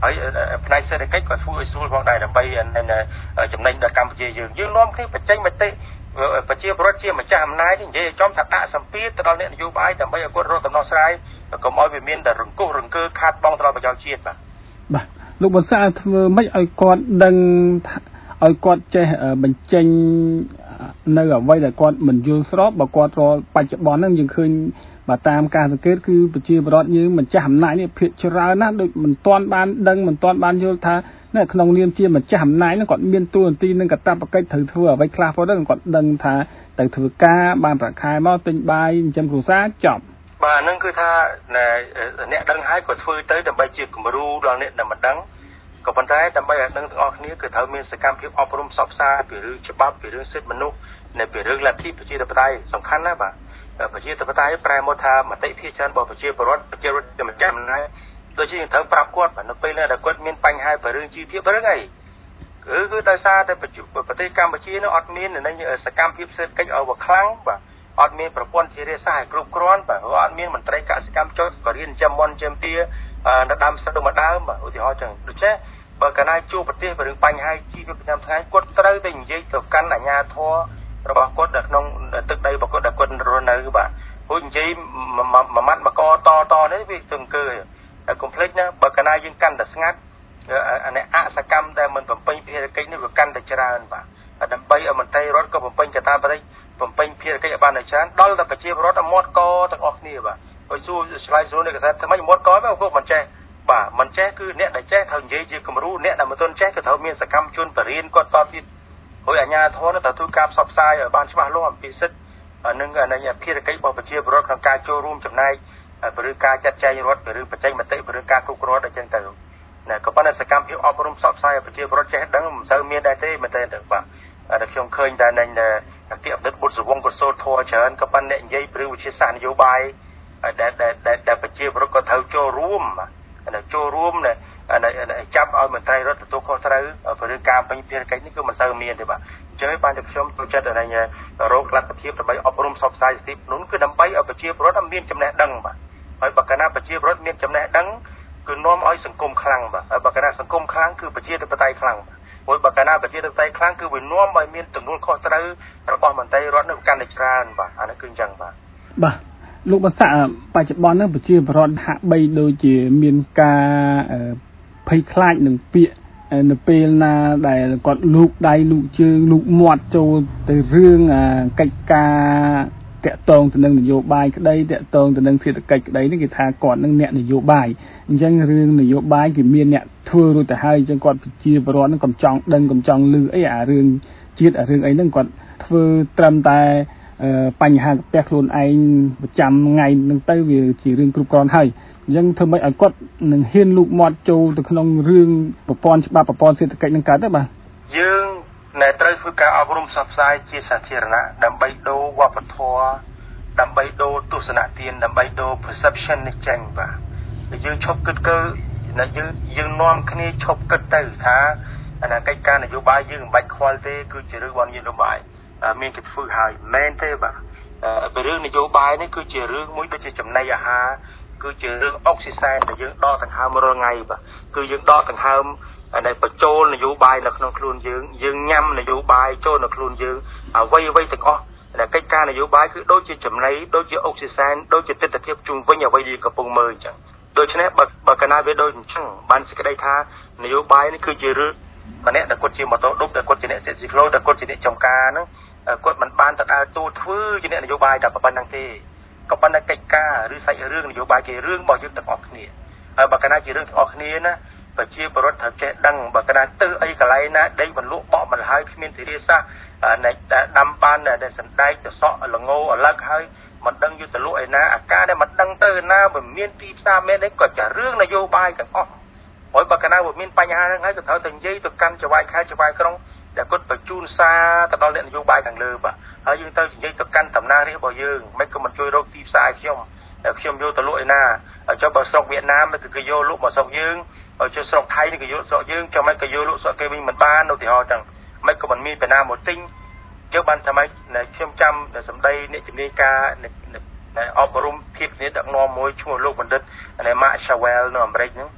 ហើយផ្នែកសេដ្ឋកិច្ចក៏ធ្វើឲ្យស្រួលផងដែរដើម្បីចំណេញដល់កម្ពុជាយើងយើងនាំគ្នាបញ្ចេញមតិប្រជាពលរដ្ឋជាម្ចាស់អំណាចនិយាយចំថាដាក់សម្ពាធទៅដល់អ្នកនយោបាយដើម្បីឲ្យគាត់រកដំណោះស្រាយកុំឲ្យវាមានតែរង្គោះរង្គើខាតបង់ទៅដល់ប្រជាជាតិបាទបាទលោកប៊ុនសាធ្វើម៉េចឲ្យគាត់ដឹងឲ្យគាត់ចេះបញ្ចេញនៅអ្វីដែលគាត់មិនយល់ស្របបើគាត់រកបច្ចុប្បន្នហ្នឹងយើងឃើញបើតាមការសង្កេតគឺប្រជាពលរដ្ឋយើងម្ចាស់អំណាចនេះភាគច្រើនណាស់ដូចមិនទាន់បានដឹងមិនទាន់បានយល់ថានៅក្នុងនាមជាម្ចាស់អំណាចហ្នឹងគាត់មានតួនាទីនិងកាតព្វកិច្ចត្រូវធ្វើអ្វីខ្លះផងដែរគាត់ដឹងថាទៅធ្វើការបានប្រាក់ខែមកទិញបាយចិញ្ចឹមគ្រួសារចប់បាទហ្នឹងគឺថាអ្នកដឹងហើយគាត់ធ្វើទៅដើម្បីជាគំរូដល់អ្នកដែលមិនដឹងក៏ប៉ុន្តែដើម្បីឲ្យដឹងទាំងអស់គ្នាគឺត្រូវមានសកម្មភាពអប់រំផ្សព្វផ្សាយពីរឿងច្បាប់ពីរឿងសិទ្ធិមនុស្សនៃពីរឿងលទ្ធិប្រជាធិបតេយ្យសំខាន់ណាស់បាទប្រជាធិបតេយ្យប្រែមកថាមតិភាគច្រើនរបស់ប្រជាពលរដ្ឋប្រជាពលរដ្ឋម្ចាស់អំណាចដូចជាត្រូវប្រាប់គាត់បាទនៅពេលដែលគាត់មានបញ្ហាពីរឿងជីវភាពរឿងអីគឺគឺដោយសារតែប្រទេសកម្ពុជានោះអត់មានសកម្មភាពសេដ្ឋកិច្ចឲ្យវាខ្លាំងបាទអត់មានប្រព័ន្ធធារាសាស្ត្រគ្រប់គ្រាន់បាទអត់មានមន្ត្រីកសិកម្មចុះបរិញ្ញាចំមុនចំទានៅដើមស្រុកមកដើមបាទឧទាហរណ៍ចឹងដូច្នេះបើកាលណាជួបប្រទេសពីរឿងបញ្ហាជីវភាពប្រចាំថ្ងៃគាត់ត្រូវតែនិយាយទៅកាន់អាជ្ញាធររបស់គាត់នៅក្នុងទឹកដីរបស់គាត់ដែលគាត់រស់នៅបាទព្រោះនិយាយមួយម៉ាត់មកតតនេះវាទៅអង្គើតែកុំភ្លេចណាបើកាលណាយើងកាន់តែស្ងាត់អានេះអសកម្មដែលមិនបំពេញភារកិច្ចនេះវាកាន់តែច្រើនបាទដើម្បីឲ្យមន្ត្រីរដ្ឋក៏បំពេញកាតព្វកិច្ចបំពេញភារកិច្ចឲ្យបានច្រើនដល់តែប្រជាពលរដ្ឋអមត់កទាំងអស់គ្នាបាទហើយសួរឆ្លើយសួរនេះក៏ថាថ្មីអមត់កមកគាត់មិនចេះបាទមិនចេះគឺអ្នកដែលចេះត្រូវនិយាយជាគំរូអ្នកដែលមិនទាន់ចេះក៏ត្រូវមានសកម្មជនបរិញ្ញាគាត់តទៀតហើយអាជ្ញាធរទៅធ្វើការផ្សព្វផ្សាយឲ្យបានច្បាស់លាស់អំពីសិទ្ធិនិងភារកិច្ចរបស់ប្រជាពលរដ្ឋក្នុងការចូលរួមចំណែកឬការចាត់ចែងរដ្ឋឬបញ្ចេញមតិឬការគ្រប់គ្រងអញ្ចឹងទៅណាក៏ប៉ុន្តែសកម្មភាពអប់រំផ្សព្វផ្សាយឲ្យប្រជាពលរដ្ឋចេះដឹងមិនសូវមានដែរទេមែនទេទៅបាទតែខ្ញុំឃើញតែនឹងអគ្គអតីតបុត្រសវងកសូលធរច្រើនក៏ប៉ុន្តែនិយាយពីវិជាសាស្ត្រនយោបាយដែលដែលប្រជាពលរដ្ឋក៏ត្រូវចូលរួមចូលរួមចាប់ឲ្យមន្ត្រីរដ្ឋទទួលខុសត្រូវពីរឿងការពេញភារកិច្ចនេះគឺមិនសូវមានទេបាទអញ្ចឹងបានតែខ្ញុំចូលចិត្តរកលទ្ធភាពដើម្បីអប់រំផ្សព្វផ្សាយសិទ្ធិមនុស្សគឺដើម្បីឲ្យប្រជាពលរដ្ឋមានចំណេះដឹងបាទហើយបើកាលណាប្រជាពលរដ្ឋមានចំណេះដឹងគឺនាំឲ្យសង្គមខ្លាំងបាទហើយបើកាលណាសង្គមខ្លាំងគឺប្រជាធិបតេយ្យខ្លាំងបាទព្រោះបើកាលណាប្រជាធិបតេយ្យខ្លាំងគឺវានាំឲ្យមានទំនួលខុសត្រូវរបស់មន្ត្រីរដ្ឋនឹងកាន់តែច្រើនបាទអានេះគឺអញ្ចឹងបាទបាទលោកបសាបច្ចុប្បន្នហ្នឹងប្រជាពលរដ្ឋហាក់បីដូចជាមានការភ័យខ្លាចនឹងពាក្យនៅពេលណាដែលគាត់លូកដៃលូកជើងលូកមាត់ចូលទៅរឿងកិច្ចការតាក់ទងទៅនឹងនយោបាយក្តីតាក់ទងទៅនឹងសេដ្ឋកិច្ចក្តីនេះគេថាគាត់នឹងអ្នកនយោបាយអញ្ចឹងរឿងនយោបាយគេមានអ្នកធ្វើរួចទៅហើយអញ្ចឹងគាត់ប្រជាពលរដ្ឋនឹងកំចង់ដឹងកំចង់លឺអីអារឿងជាតិអារឿងអីហ្នឹងគាត់ធ្វើត្រឹមតែបញ្ហាផ្ទះខ្លួនឯងប្រចាំថ្ងៃហ្នឹងទៅវាជារឿងគ្រប់គ្រាន់ហើយអញ្ចឹងធ្វើម៉េចឲ្យគាត់នឹងហ៊ានលូកមាត់ចូលទៅក្នុងរឿងប្រព័ន្ធច្បាប់ប្រព័ន្ធសេដ្ឋកិច្ចនឹងកើតទៅបាទយើងនៅត្រូវធ្វើការអប់រំផ្សព្វផ្សាយជាសាធារណៈដើម្បីដូរវប្បធម៌ដើម្បីដូរទស្សនៈទានដើម្បីដូរ perception នេះចេញបាទយើងឈប់គិតគឺយើងយើងនាំគ្នាឈប់គិតទៅថាអាណាកិច្ចការនយោបាយយើងមិនបាច់ខ្វល់ទេគឺជារឿងរបស់នយោបាយមានគេធ្វើហើយមែនទេបាទពីរឿងនយោបាយនេះគឺជារឿងមួយដូចជាចំណីអាហារគឺជារឿងអុកស៊ីសែនដែលយើងដកដង្ហើមរាល់ថ្ងៃបាទគឺយើងដកដង្ហើមដែលបញ្ចូលនយោបាយនៅក្នុងខ្លួនយើងយើងញ៉ាំនយោបាយចូលនៅខ្លួនយើងអ្វីអ្វីទាំងអស់ដែលកិច្ចការនយោបាយគឺដូចជាចំណីដូចជាអុកស៊ីសែនដូចជាទិដ្ឋភាពជុំវិញអ្វីដែលកំពុងមើលអញ្ចឹងដូច្នេះបើបើកាលណាវាដូចអញ្ចឹងបានសេចក្តីថានយោបាយនេះគឺជារឿងម្នាក់ដែលគាត់ជាម៉ូតូឌុបដែលគាត់ជាអ្នកសេស៊ីក្លូដែលគាត់ជាអ្នកចំការហ្នឹងគាត់មិនបានទៅដើរតួធ្វើជាអ្នកនយោបាយតែប៉ុណ្្នឹងទេក៏ប៉ុន្តែកិច្ចការឬសាច់រឿងនយោបាយជារឿងរបស់យើងទាំងអស់គ្នាហើយបើកាលណាជារឿងទាំងអស់គ្នាណាប្រជាពលរដ្ឋត្រូវចេះដឹងបើកាលណាទៅអីកន្លែងណាដេកបន្លក់បកមិនហើយគ្មានធារាសាស្ត្រដាំបានដែលសណ្ដែកទៅសក់ល្ងអលឹកហើយមិនដឹងយុទ្ធលក់ឯណាអាការដែលមិនដឹងទៅណាមិនមានទីផ្សារមែនទេក៏ជារឿងនយោបាយទាំងអស់ហើយបើកាលណាវាមានបញ្ហាហ្នឹងហើយក៏ត្រូវតែនិយាយទៅកាន់ចៅហ្វាយខេត្តចៅហ្វាយក្រុងដែលគាត់បញ្ជូនសារទៅដល់អ្នកនយោបាយខាងលើបាទហើយយើងទៅនិយាយទៅកាន់តំណាងរាស្ត្ររបស់យើងមិនក៏មិនជួយរកទីផ្សារឲ្យខ្ញុំខ្ញុំយកទៅលក់ឯណាចុះបើស្រុកវៀតណាមគឺគេយកលក់មកស្រុកយើងចុះស្រុកថៃនេះក៏យកស្រុកយើងចាំមិនក៏យកលក់ស្រុកគេវិញមិនបានឧទាហរណ៍ចឹងមិនក៏មិនមានបណ្ណាមកទិញយកបានថាម៉េចខ្ញុំចាំសម្ដីអ្នកជំនាញការអប់រំភាពនេះដឹកនាំមួយឈ្មោះលោកបណ្ឌិត Mark Shawel នៅអាមេរិកហ្នឹង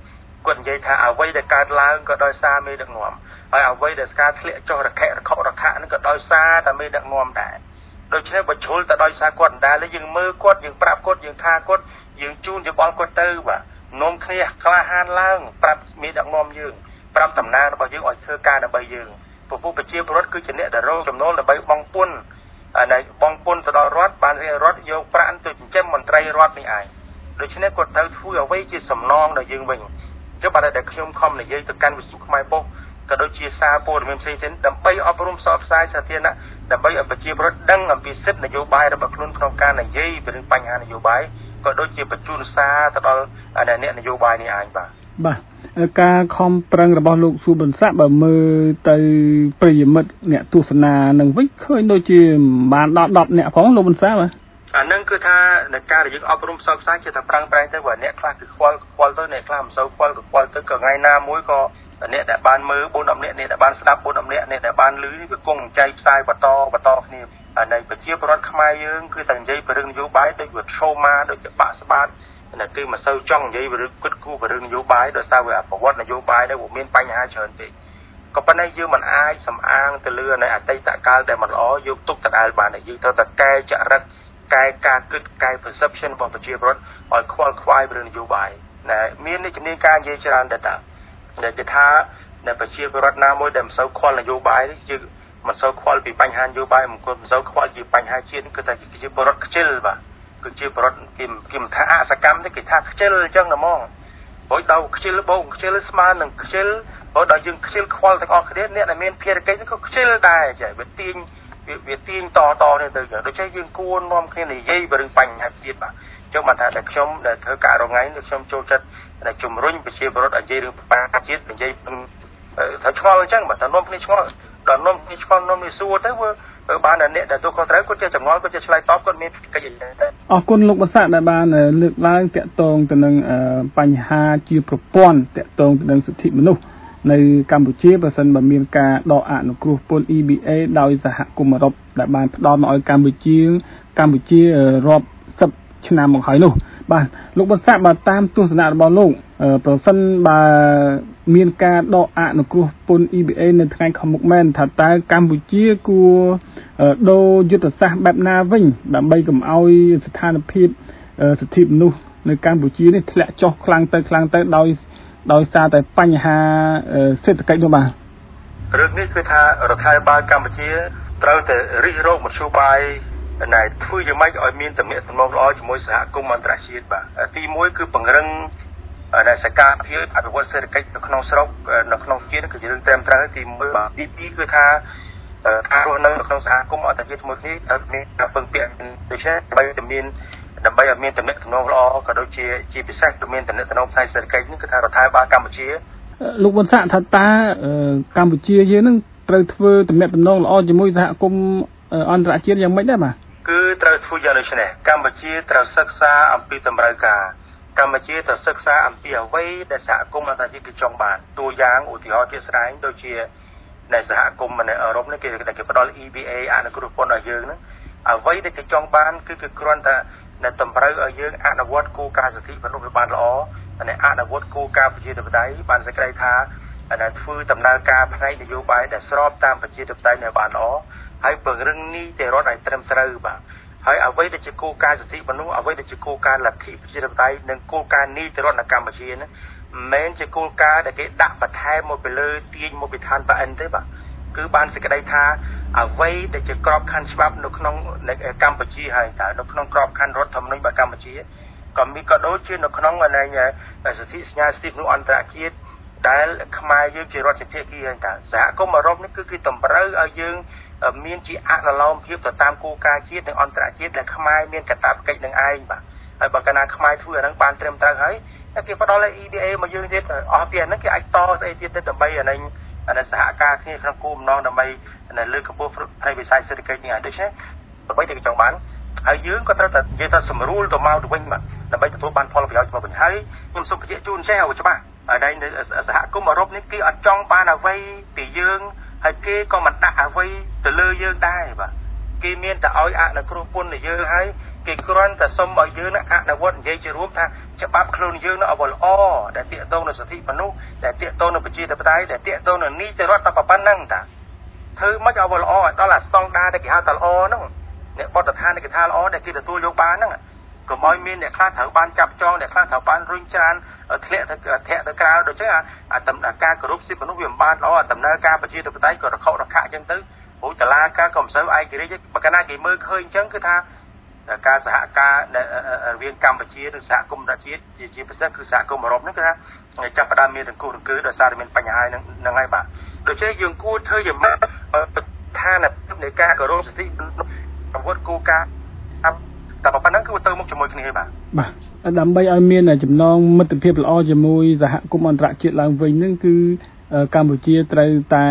គាត់និយាយថាអ្វីដែលកើតឡើងក៏ដោយសារមេដឹកនាំហើយអ្វីដែលការធ្លាក់ចុះរខិរខុរខៈហ្នឹងក៏ដោយសារតែមេដឹកនាំដែរដូច្នេះបើជ្រុលតែដោយសារគាត់ដែរយើងមើលគាត់យើងប្រាប់គាត់យើងថាគាត់យើងជូនយោបល់គាត់ទៅបាទនាំគ្នាក្លាហានឡើងប្រាប់មេដឹកនាំយើងប្រាប់តំណាងរបស់យើងឲ្យធ្វើការដើម្បីយើងពពុះប្រជាពលរដ្ឋគឺជាអ្នកដែលរងចំណូលដើម្បីបង់ពន្ធហើយបង់ពន្ធទៅដល់រដ្ឋបានរាជរដ្ឋយកប្រាក់ទៅចិញ្ចឹមមន្ត្រីរដ្ឋនេះឯងដូច្នេះគាត់ត្រូវធ្វើអ្វីជាសំណងដល់យើងវិញចុះបាទតែខ្ញុំខំនិយាយទៅកាន់វិទ្យុខ្មែរប៉ុស្តិ៍ក៏ដូចជាសារព័ត៌មានផ្សេងៗដើម្បីអប់រំផ្សព្វផ្សាយសាធារណៈដើម្បីឲ្យប្រជាពលរដ្ឋដឹងអំពីសិទ្ធិនយោបាយរបស់ខ្លួនក្នុងការនិយាយពីរឿងបញ្ហានយោបាយក៏ដូចជាបញ្ជូនសារទៅដល់អ្នកនយោបាយនេះឯងបាទបាទការខំប្រឹងរបស់លោកស៊ូប៊ុនស័ក្តិបើមើលទៅប្រិយមិត្តអ្នកទស្សនានឹងវិញឃើញដូចជាបានដល់ដប់អ្នកផងលោកប៊ុនស័ក្តិបាទអានឹងគឺថាในការដែលយើងអប់រំផ្សព្វផ្សាយជាតែប្រឹងប្រែងទៅបើអ្នកខ្លះគឺខ្វល់ខ្វល់ទៅអ្នកខ្លះមិនសូវខ្វល់ក៏ខ្វល់ទៅក៏ថ្ងៃណាមួយក៏អ្នកដែលបានមើលbốn mươiនាក់អ្នកដែលបានស្ដាប់bốn mươiនាក់អ្នកដែលបានឮនេះវាគង់ចែកផ្សាយបន្តបន្តគ្នាហើយប្រជាពលរដ្ឋខ្មែរយើងគឺតែនិយាយពីរឿងនយោបាយដូចវាឈោម៉ាដូចជាបាក់ស្បាតតែគឺមិនសូវចង់និយាយពីរឿងគិតគូរពីរឿងនយោបាយដោយសារវាប្រវត្តិនយោបាយនេះវាមានបញ្ហាច្រើនពេកក៏ប៉ុន្តែយើងមិនអាចសំអាងទៅលើនៃអតីតកាលដែលមិនល្អយកទុកដដែលបានយើងត្រូវតែកែចរិតកែការគិតកែ perception របស់ប្រជាពលរដ្ឋឲ្យខ្វល់ខ្វាយពីរឿងនយោបាយណាមាននេះជំនាញការនិយាយច្រើនដែរតាដែលគេថានៅប្រជាពលរដ្ឋណាមួយដែលមិនសូវខ្វល់នយោបាយយើងមិនសូវខ្វល់ពីបញ្ហានយោបាយមិនគួរមិនសូវខ្វល់ពីបញ្ហាជាតិគឺតែជាពលរដ្ឋខ្ជិលបាទគឺជាពលរដ្ឋគេគេមិនថាអសកម្មទេគេថាខ្ជិលអញ្ចឹងហ្មងព្រោះដល់ខ្ជិលបងខ្ជិលស្មើនឹងខ្ជិលព្រោះដល់យើងខ្ជិលខ្វល់ទាំងអស់គ្នាអ្នកដែលមានភារកិច្ចក៏ខ្ជិលដែរចាវាទាញវាទាញតតនេះទៅដូច្នេះយើងគួរនាំគ្នានិយាយពីរឿងបញ្ហាជាតិបាទចុះមកថាតែខ្ញុំដែលធ្វើការរងថ្ងៃនេះខ្ញុំចូលចិត្តតែជំរុញប្រជាពលរដ្ឋឲ្យនិយាយរឿងបញ្ហាជាតិនិយាយថាឆ្ងល់អញ្ចឹងបាទតែនាំគ្នាឆ្ងល់ដល់នាំគ្នាឆ្ងល់នាំគ្នាសួរទៅវាបានតែអ្នកដែលទោះខុសត្រូវគាត់ចេះចម្ងល់គាត់ចេះឆ្លើយតបគាត់មានកិច្ចអញ្ចឹងទៅអរគុណលោកប៊ុនស័ក្តិដែលបានលើកឡើងតាក់ទងទៅនឹងបញ្ហាជាប្រព័ន្ធតាក់ទងទៅនឹងសិទ្ធិមនុស្សនៅកម្ពុជាបើសិនបើមានការដកអនុគ្រោះពន្ធ E B A ដោយសហគមន៍អឺរ៉ុបដែលបានផ្ដល់មកឲ្យកម្ពុជាកម្ពុជារាប់សិបឆ្នាំមកហើយនោះបាទលោកប៊ុនស័ក្តិបើតាមទស្សនៈរបស់លោកប្រសិនបើមានការដកអនុគ្រោះពន្ធ E B A នៅថ្ងៃខាងមុខមែនថាតើកម្ពុជាគួរដូរយុទ្ធសាស្ត្របែបណាវិញដើម្បីកុំឲ្យស្ថានភាពសិទ្ធិមនុស្សនៅកម្ពុជានេះធ្លាក់ចុះខ្លាំងទៅខ្លាំងទៅដោយដោយសារតែបញ្ហាសេដ្ឋកិច្ចនោះបាទរឿងនេះគឺថារដ្ឋាភិបាលកម្ពុជាត្រូវតែរិះរោចមធ្យោបាយណែធ្វើយ៉ាងម៉េចឲ្យមានទំនាក់ទំនងល្អជាមួយសហគមន៍អន្តរជាតិបាទទីមួយគឺពង្រឹងដែលសកម្មភាពអភិវឌ្ឍសេដ្ឋកិច្ចនៅក្នុងស្រុកនៅក្នុងជាតិគឺជារឿងត្រឹមត្រូវទីមួយបាទទីពីរគឺថាការរស់នៅក្នុងសហគមន៍អន្តរជាតិមួយនេះត្រូវមានការពឹងពាក់ដូច្នេះដើម្បីតែមានដើម្បីឲ្យមានទំនាក់ទំនងល្អក៏ដូចជាជាពិសេសគឺមានទំនាក់ទំនងផ្នែកសេដ្ឋកិច្ចនេះគឺថារដ្ឋាភិបាលកម្ពុជាលោកប៊ុនស័ក្តិថាតើកម្ពុជាយើងនឹងត្រូវធ្វើទំនាក់ទំនងល្អជាមួយសហគមន៍អន្តរជាតិយ៉ាងម៉េចដែរបាទគឺត្រូវធ្វើយ៉ាងដូចនេះកម្ពុជាត្រូវសិក្សាអំពីតម្រូវការកម្ពុជាត្រូវសិក្សាអំពីអ្វីដែលសហគមន៍អន្តរជាតិគេចង់បានតួយ៉ាងឧទាហរណ៍ជាស្ដែងដូចជាในសហគមន៍នៅអឺរ៉ុបនេះគេគេផ្ដល់ E B A អនុគ្រោះពន្ធឲ្យយើងហ្នឹងអ្វីដែលគេចង់បានគឺគឺគ្រាន់តែនៅតម្រូវឲ្យយើងអនុវត្តគោលការណ៍សិទ្ធិមនុស្សឲ្យបានល្អઅનેអនុវត្តគោលការណ៍ប្រជាធិបតេយ្យបានសេចក្តីថាដែលធ្វើដំណើរការផ្នែកនយោបាយដែលស្របតាមប្រជាធិបតេយ្យនៅបានល្អហើយពង្រឹងនីតិរដ្ឋឲ្យត្រឹមត្រូវបាទហើយអ្វីដែលជាគោលការណ៍សិទ្ធិមនុស្សអ្វីដែលជាគោលការណ៍លទ្ធិប្រជាធិបតេយ្យនិងគោលការណ៍នីតិរដ្ឋនៅកម្ពុជានេះមិនមែនជាគោលការណ៍ដែលគេដាក់បន្ថែមមកពីលើទាញមកពីឋានប៉ាអិនទេបាទគឺបានសេចក្តីថាអ្វីដែលជាក្របខ័ណ្ឌច្បាប់នៅក្នុងកម្ពុជាហើយតើនៅក្នុងក្របខ័ណ្ឌរដ្ឋធម្មនុញ្ញរបស់កម្ពុជាក៏មានក៏ដូចជានៅក្នុងនៃសិទ្ធិសញ្ញាសិទ្ធិមនុស្សអន្តរជាតិដែលខ្មែរយើងជារដ្ឋជាភាគីហើយតើសហគមន៍អឺរ៉ុបនេះគឺគេតម្រូវឲ្យយើងមានជាអនុលោមភាពទៅតាមគោលការណ៍ជាតិនិងអន្តរជាតិដែលខ្មែរមានកាតព្វកិច្ចនឹងឯងបាទហើយបើកាលណាខ្មែរធ្វើអាហ្នឹងបានត្រឹមត្រូវហើយគេផ្ដល់ឲ្យ E B A មកយើងទៀតអស់ពីអាហ្នឹងគេអាចតស្អីទៀតទៅដើម្បីអានេះអានេះសហការគ្នាក្នុងគោលបំណងដើម្បីលើកកម្ពស់ផ្នែកវិស័យសេដ្ឋកិច្ចនេះហើយដូច្នេះអ្វីដែលគេចង់បានហើយយើងក៏ត្រូវតែនិយាយថាសម្រួលទៅមកទៅវិញបាទដើម្បីទទួលបានផលប្រយោជន៍មកវិញហើយខ្ញុំសូមបញ្ជាក់ជូនចេះឲ្យច្បាស់ហើយនៅសហគមន៍អឺរ៉ុបនេះគេអត់ចង់បានអ្វីពីយើងហើយគេក៏មិនដាក់អ្វីទៅលើយើងដែរបាទគេមានតែឲ្យអនុគ្រោះពន្ធយើងហើយគេគ្រាន់តែសុំឲ្យយើងអនុវត្តនិយាយជារួមថាច្បាប់ខ្លួនយើងនៅអវល្អដែលទាក់ទងនឹងសិទ្ធិមនុស្សដែលទាក់ទងនឹងប្រជាធិបតេយ្យដែលទាក់ទងនឹងនីតិរដ្ឋតែប៉ុណ្ណឹងតាធ្វើមិនអវល្អដល់អាស្តង់ដារដែលគេហៅថាល្អហ្នឹងអ្នកបទដ្ឋានដែលគេថាល្អដែលគេទទួលយកបានហ្នឹងកុំឲ្យមានអ្នកខ្លះត្រូវបានចាប់ចងអ្នកខ្លះត្រូវបានរុញច្រានធ្លាក់ទៅធាក់ទៅក្រៅដូចចឹងអាដំណើរការគោរពសិទ្ធិមនុស្សវាមិនបានល្អដំណើរការប្រជាធិបតេយ្យក៏រខុសរខាក់ចឹងទៅព្រោះតឡាការក៏មិនសូវឯករាជ្យបើកាលណាគេមើលឃើញចឹងគឺថាការសហការរវាងកម្ពុជានិងសហគមន៍ជាតិជាជាពិសេសគឺសហគមន៍អឺរ៉ុបហ្នឹងគឺថាចាប់ផ្ដើមមានរង្គោះរង្គើដោយសារតែមានបញ្ហាហ្នឹងហ្នឹងហើយបាទដូច្នេះយើងគួរធ្វើយ៉ាងម៉េចស្ថានភាពនៃការគោរពសិទ្ធិប្រវត្តិគោលការណ៍តែប៉ុណ្ណឹងគឺទៅមុខជាមួយគ្នាបាទបាទដើម្បីឲ្យមានចំណងមិត្តភាពល្អជាមួយសហគមន៍អន្តរជាតិឡើងវិញហ្នឹងគឺកម្ពុជាត្រូវតែ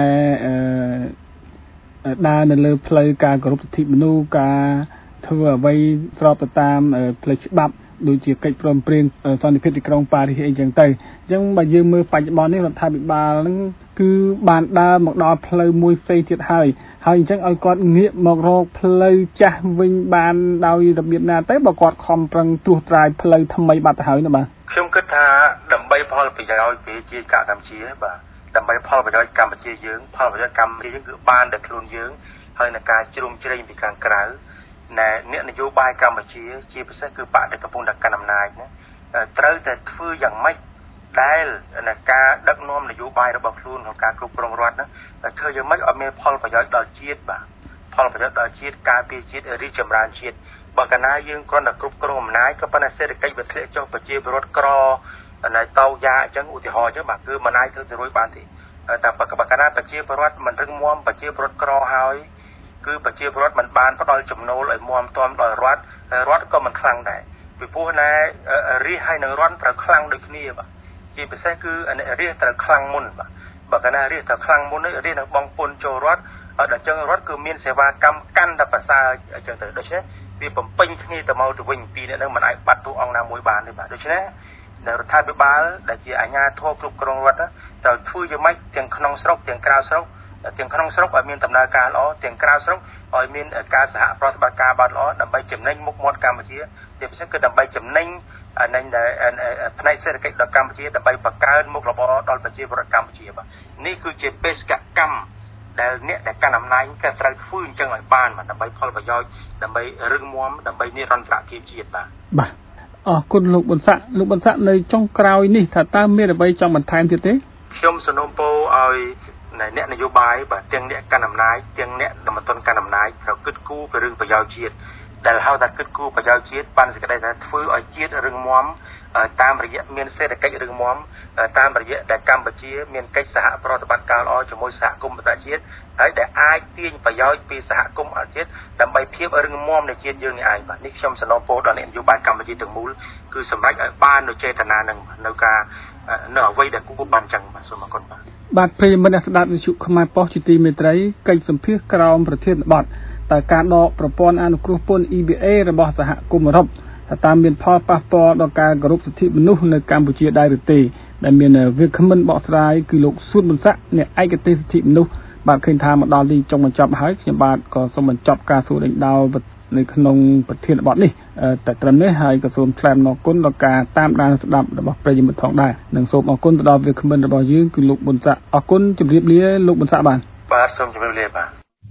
ដើរនៅលើផ្លូវការគោរពសិទ្ធិមនុស្សការធ្វើអ្វីស្របទៅតាមផ្លូវច្បាប់ដូចជាកិច្ចព្រមព្រៀងសន្តិភាពទីក្រុងប៉ារីសអីចឹងទៅអញ្ចឹងបើយើងមើលបច្ចុប្បន្ននេះរដ្ឋាភិបាលហ្នឹងគឺបានដើរមកដល់ផ្លូវមួយផ្សេងទៀតហើយហើយអញ្ចឹងឲ្យគាត់ងាកមករកផ្លូវចាស់វិញបានដោយរបៀបណាទៅបើគាត់ខំប្រឹងត្រួសត្រាយផ្លូវថ្មីបាត់ទៅហើយណាបាទខ្ញុំគិតថាដើម្បីផលប្រយោជន៍ប្រជាកម្ពុជាបាទដើម្បីផលប្រយោជន៍កម្ពុជាយើងផលប្រយោជន៍កម្ពុជាយើងគឺបានតែខ្លួនយើងហើយនឹងការជ្រុំជ្រែងពីខាងក្រៅណែអ្នកនយោបាយកម្ពុជាជាពិសេសគឺបកដែលកំពុងតែកាន់អំណាចណាត្រូវតែធ្វើយ៉ាងម៉េចដែលការដឹកនាំនយោបាយរបស់ខ្លួនក្នុងការគ្រប់គ្រងរដ្ឋណាធ្វើយ៉ាងម៉េចឲ្យមានផលប្រយោជន៍ដល់ជាតិបាទផលប្រយោជន៍ដល់ជាតិការពារជាតិរីកចម្រើនជាតិបើកាលណាយើងគ្រាន់តែគ្រប់គ្រងអំណាចក៏ប៉ុន្តែសេដ្ឋកិច្ចវាធ្លាក់ចុះប្រជាពលរដ្ឋក្រណែតោយ៉ាអញ្ចឹងឧទាហរណ៍អញ្ចឹងបាទគឺមិនអាចធ្វើទៅរួចបានទេតែបើកាលណាប្រជាពលរដ្ឋមិនរឹងមាំប្រជាពលរដ្ឋក្រហើយគឺប្រជាពលរដ្ឋមិនបានផ្ដល់ចំណូលឲ្យមាំទាំដល់រដ្ឋរដ្ឋក៏មិនខ្លាំងដែរពីព្រោះណែរាជហើយនឹងរដ្ឋត្រូវខ្លាំងដូចគ្នាបាទជាពិសេសគឺរាជត្រូវខ្លាំងមុនបាទបើកាលណារាជត្រូវខ្លាំងមុនរាជនឹងបងពុនចូលរដ្ឋដល់អញ្ចឹងរដ្ឋគឺមានសេវាកម្មកាន់តែប្រសើរអញ្ចឹងទៅដូច្នេះវាបំពេញគ្នាទៅមកទៅវិញពីរនេះនឹងមិនអាចបាត់ទូអង្គណាមួយបានទេបាទដូច្នេះដែលរដ្ឋាភិបាលដែលជាអាជ្ញាធរគ្រប់គ្រងរដ្ឋត្រូវធ្វើយ៉ាងម៉េចទាំងក្នុងស្រុកទាំងក្រៅស្រុកទាំងក្នុងស្រុកឲ្យមានដំណើរការល្អទាំងក្រៅស្រុកឲ្យមានការសហប្រតិបត្តិការបានល្អដើម្បីចំណេញមុខមាត់កម្ពុជាជាពិសេសគឺដើម្បីចំណេញនៃផ្នែកសេដ្ឋកិច្ចដល់កម្ពុជាដើម្បីបង្កើនមុខរបរដល់ប្រជាពលរដ្ឋកម្ពុជាបាទនេះគឺជាបេសកកម្មដែលអ្នកដែលកាន់អំណាចក៏ត្រូវធ្វើអញ្ចឹងឲ្យបានបាទដើម្បីផលប្រយោជន៍ដើម្បីរឹងមាំដើម្បីនិរន្តរភាពជាតិបាទបាទអរគុណលោកប៊ុនស័កលោកប៊ុនស័កនៅចុងក្រោយនេះថាតើមានអ្វីចង់បន្ថែមទៀតទេខ្ញុំសនុំពោឲ្យអ្នកនយោបាយបាទទាំងអ្នកកាន់អំណាចទាំងអ្នកដំណើរកាន់អំណាចត្រូវគិតគូរពីរឿងប្រយោជន៍ជាតិដែលហៅថាគិតគូរប្រយោជន៍ជាតិបានសេចក្តីថាធ្វើឲ្យជាតិរឹងមាំតាមរយៈមានសេដ្ឋកិច្ចរឹងមាំតាមរយៈដែលកម្ពុជាមានកិច្ចសហប្រតិបត្តិការល្អជាមួយសហគមន៍អន្តរជាតិហើយដែលអាចទាញប្រយោជន៍ពីសហគមន៍អន្តរជាតិដើម្បីភាពរឹងមាំនៃជាតិយើងនេះឯងបាទនេះខ្ញុំសនុំពោដល់អ្នកនយោបាយកម្ពុជាទាំងមូលគឺសម្រេចឲ្យបាននូវចេតនានឹងនៅការនៅអ្វីដែលគួរបានចឹងបាទសូមអរគុណបាទបាទប្រិយមិត្តអ្នកស្ដាប់វិទ្យុខ្មែរប៉ុស្តិ៍ជាទីមេត្រីកិច្ចសម្ភាសក្រោមប្រធានបទតើការដកប្រព័ន្ធអនុគ្រោះពន្ធ អ៊ី ប៊ី เอ របស់សហគមន៍អឺរ៉ុបថាតើមានផលប៉ះពាល់ដល់ការគោរពសិទ្ធិមនុស្សនៅកម្ពុជាដែរឬទេដែលមានវាគ្មិនបកស្រាយគឺលោកសួនប៊ុនស័កអ្នកឯកទេសសិទ្ធិមនុស្សបាទឃើញថាមកដល់ទីចុងបញ្ចប់ហើយខ្ញុំបាទក៏សូមបញ្ចប់ការសួរដេញដោលនៅក្នុងប្រធានបទនេះតែត្រឹមនេះហើយក៏សូមថ្លែងអំណរគុណដល់ការតាមដានស្ដាប់របស់ប្រិយមិត្តផងដែរនិងសូមអរគុណទៅដល់វាគ្មិនរបស់យើងគឺលោកប៊ុនស័កអរគុណជម្រាបលាលោកប៊ុនស័កបាទបាទសូមជម្រាបលាបាទ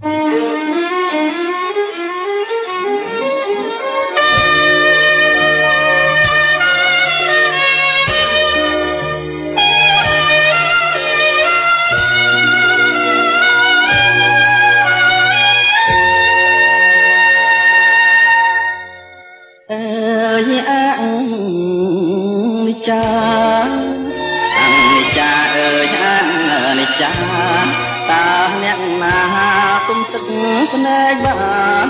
ចាអនិច្ចាអើយអនិច្ចាតើអ្នកណាគុំទឹកភ្នែកបាន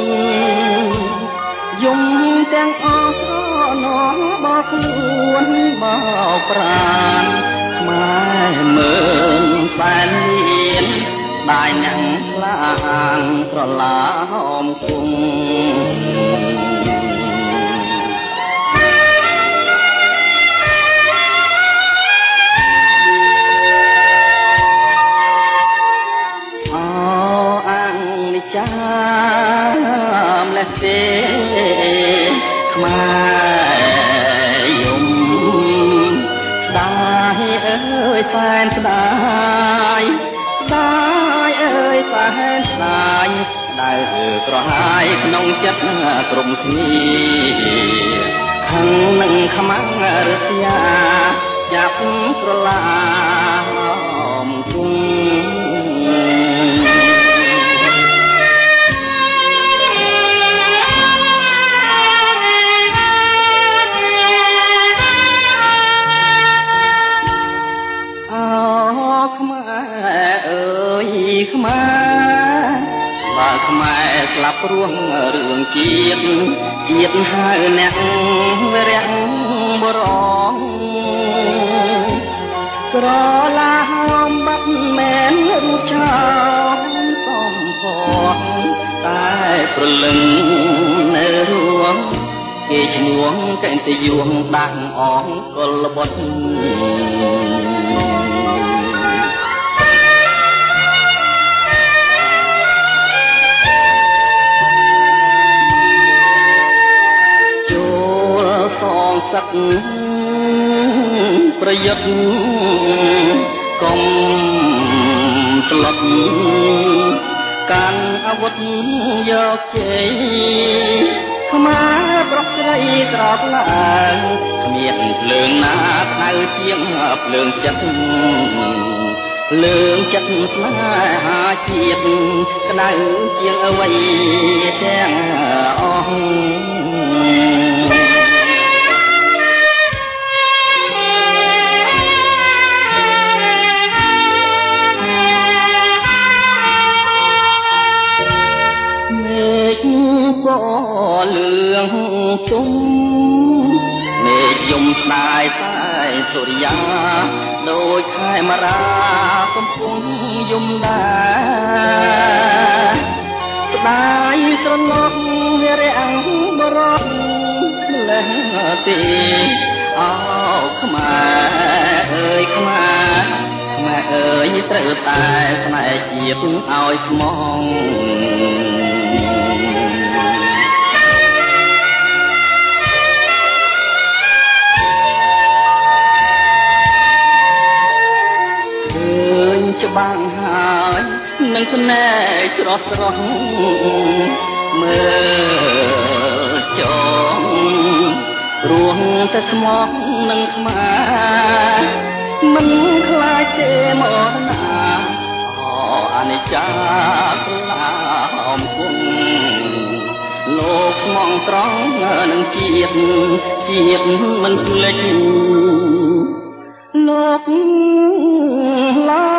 យំទាំងអស់នោះបោកខ្លួនបោកប្រានខ្មែរមើលសែនលៀនដាយអ្នកខ្លាងត្រឡាហមគុំចាខ្មែរយំស្ដាយអើយសែនស្ដាយស្ដាយអើយសែនស្ដាយដៅក្រហាយក្នុងចិត្តក្រុមគ្នាខឹងនឹងខ្មាំងរស្យាចាប់ស្រឡាមគង់ខ្មែរបើខ្មែរស្លាប់រស់រឿងជាតិជាតិហៅអ្នកវរៈបរងក្រឡាហមបាត់មែនរូបឆោមសំផស្សតែប្រលឹងនៅរួមគេឈ្មោះកែងតយួងដាក់អងកលបុត្រសឹកប្រយុទ្ធកុំស្លុតកាន់អាវុធយកជ័យខ្មែរប្រុសស្រីក្រោកឡើងគ្មានភ្លើងណាក្តៅជាងភ្លើងចិត្តភ្លើងចិត្តស្នេហាជាតិក្តៅជាងអ្វីទាំងអស់លឿងជុំមេឃយំស្ដាយតែសុរិយាដូចខែមរាកំពុងយំដែរស្ដាយស្រណោះរាំងបរោះម្លេះទេអោខ្មែរអើយខ្មែរខ្មែរអើយត្រូវតែស្នេហ៍ជាតិឲ្យស្មងច្បាំងហើយនឹងស្នេហ៍ស្រស់ស្រស់មើលចងរួងតែស្មោះនឹងខ្មែរមិនខ្លាចទេមកណាអអនិច្ចាស្លាមគង់លោកស្មងត្រង់នឹងជាតិជាតិមិនភ្លេចលោកឡើយ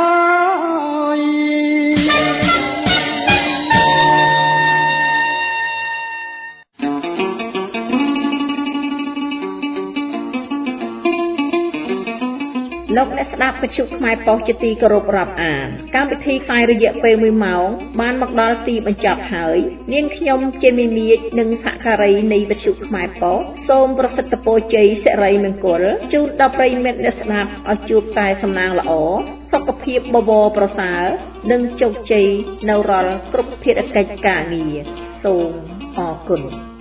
លោកអ្នកស្ដាប់វិទ្យុខ្មែរប៉ុស្តិ៍ជាទីគោរពរាប់អានកម្មវិធីផ្សាយរយៈពេលមួយម៉ោងបានមកដល់ទីបញ្ចប់ហើយនាងខ្ញុំជាមីមៀចនិងសហការីនៃវិទ្យុខ្មែរប៉ុស្តិ៍សូមប្រសិទ្ធពរជ័យសិរីមង្គលជូនដល់ប្រិយមិត្តអ្នកស្ដាប់ឲ្យជួបតែសំណាងល្អសុខភាពបបរប្រសើរនិងជោគជ័យនៅរាល់គ្រប់ភារកិច្ចការងារសូមអរគុណ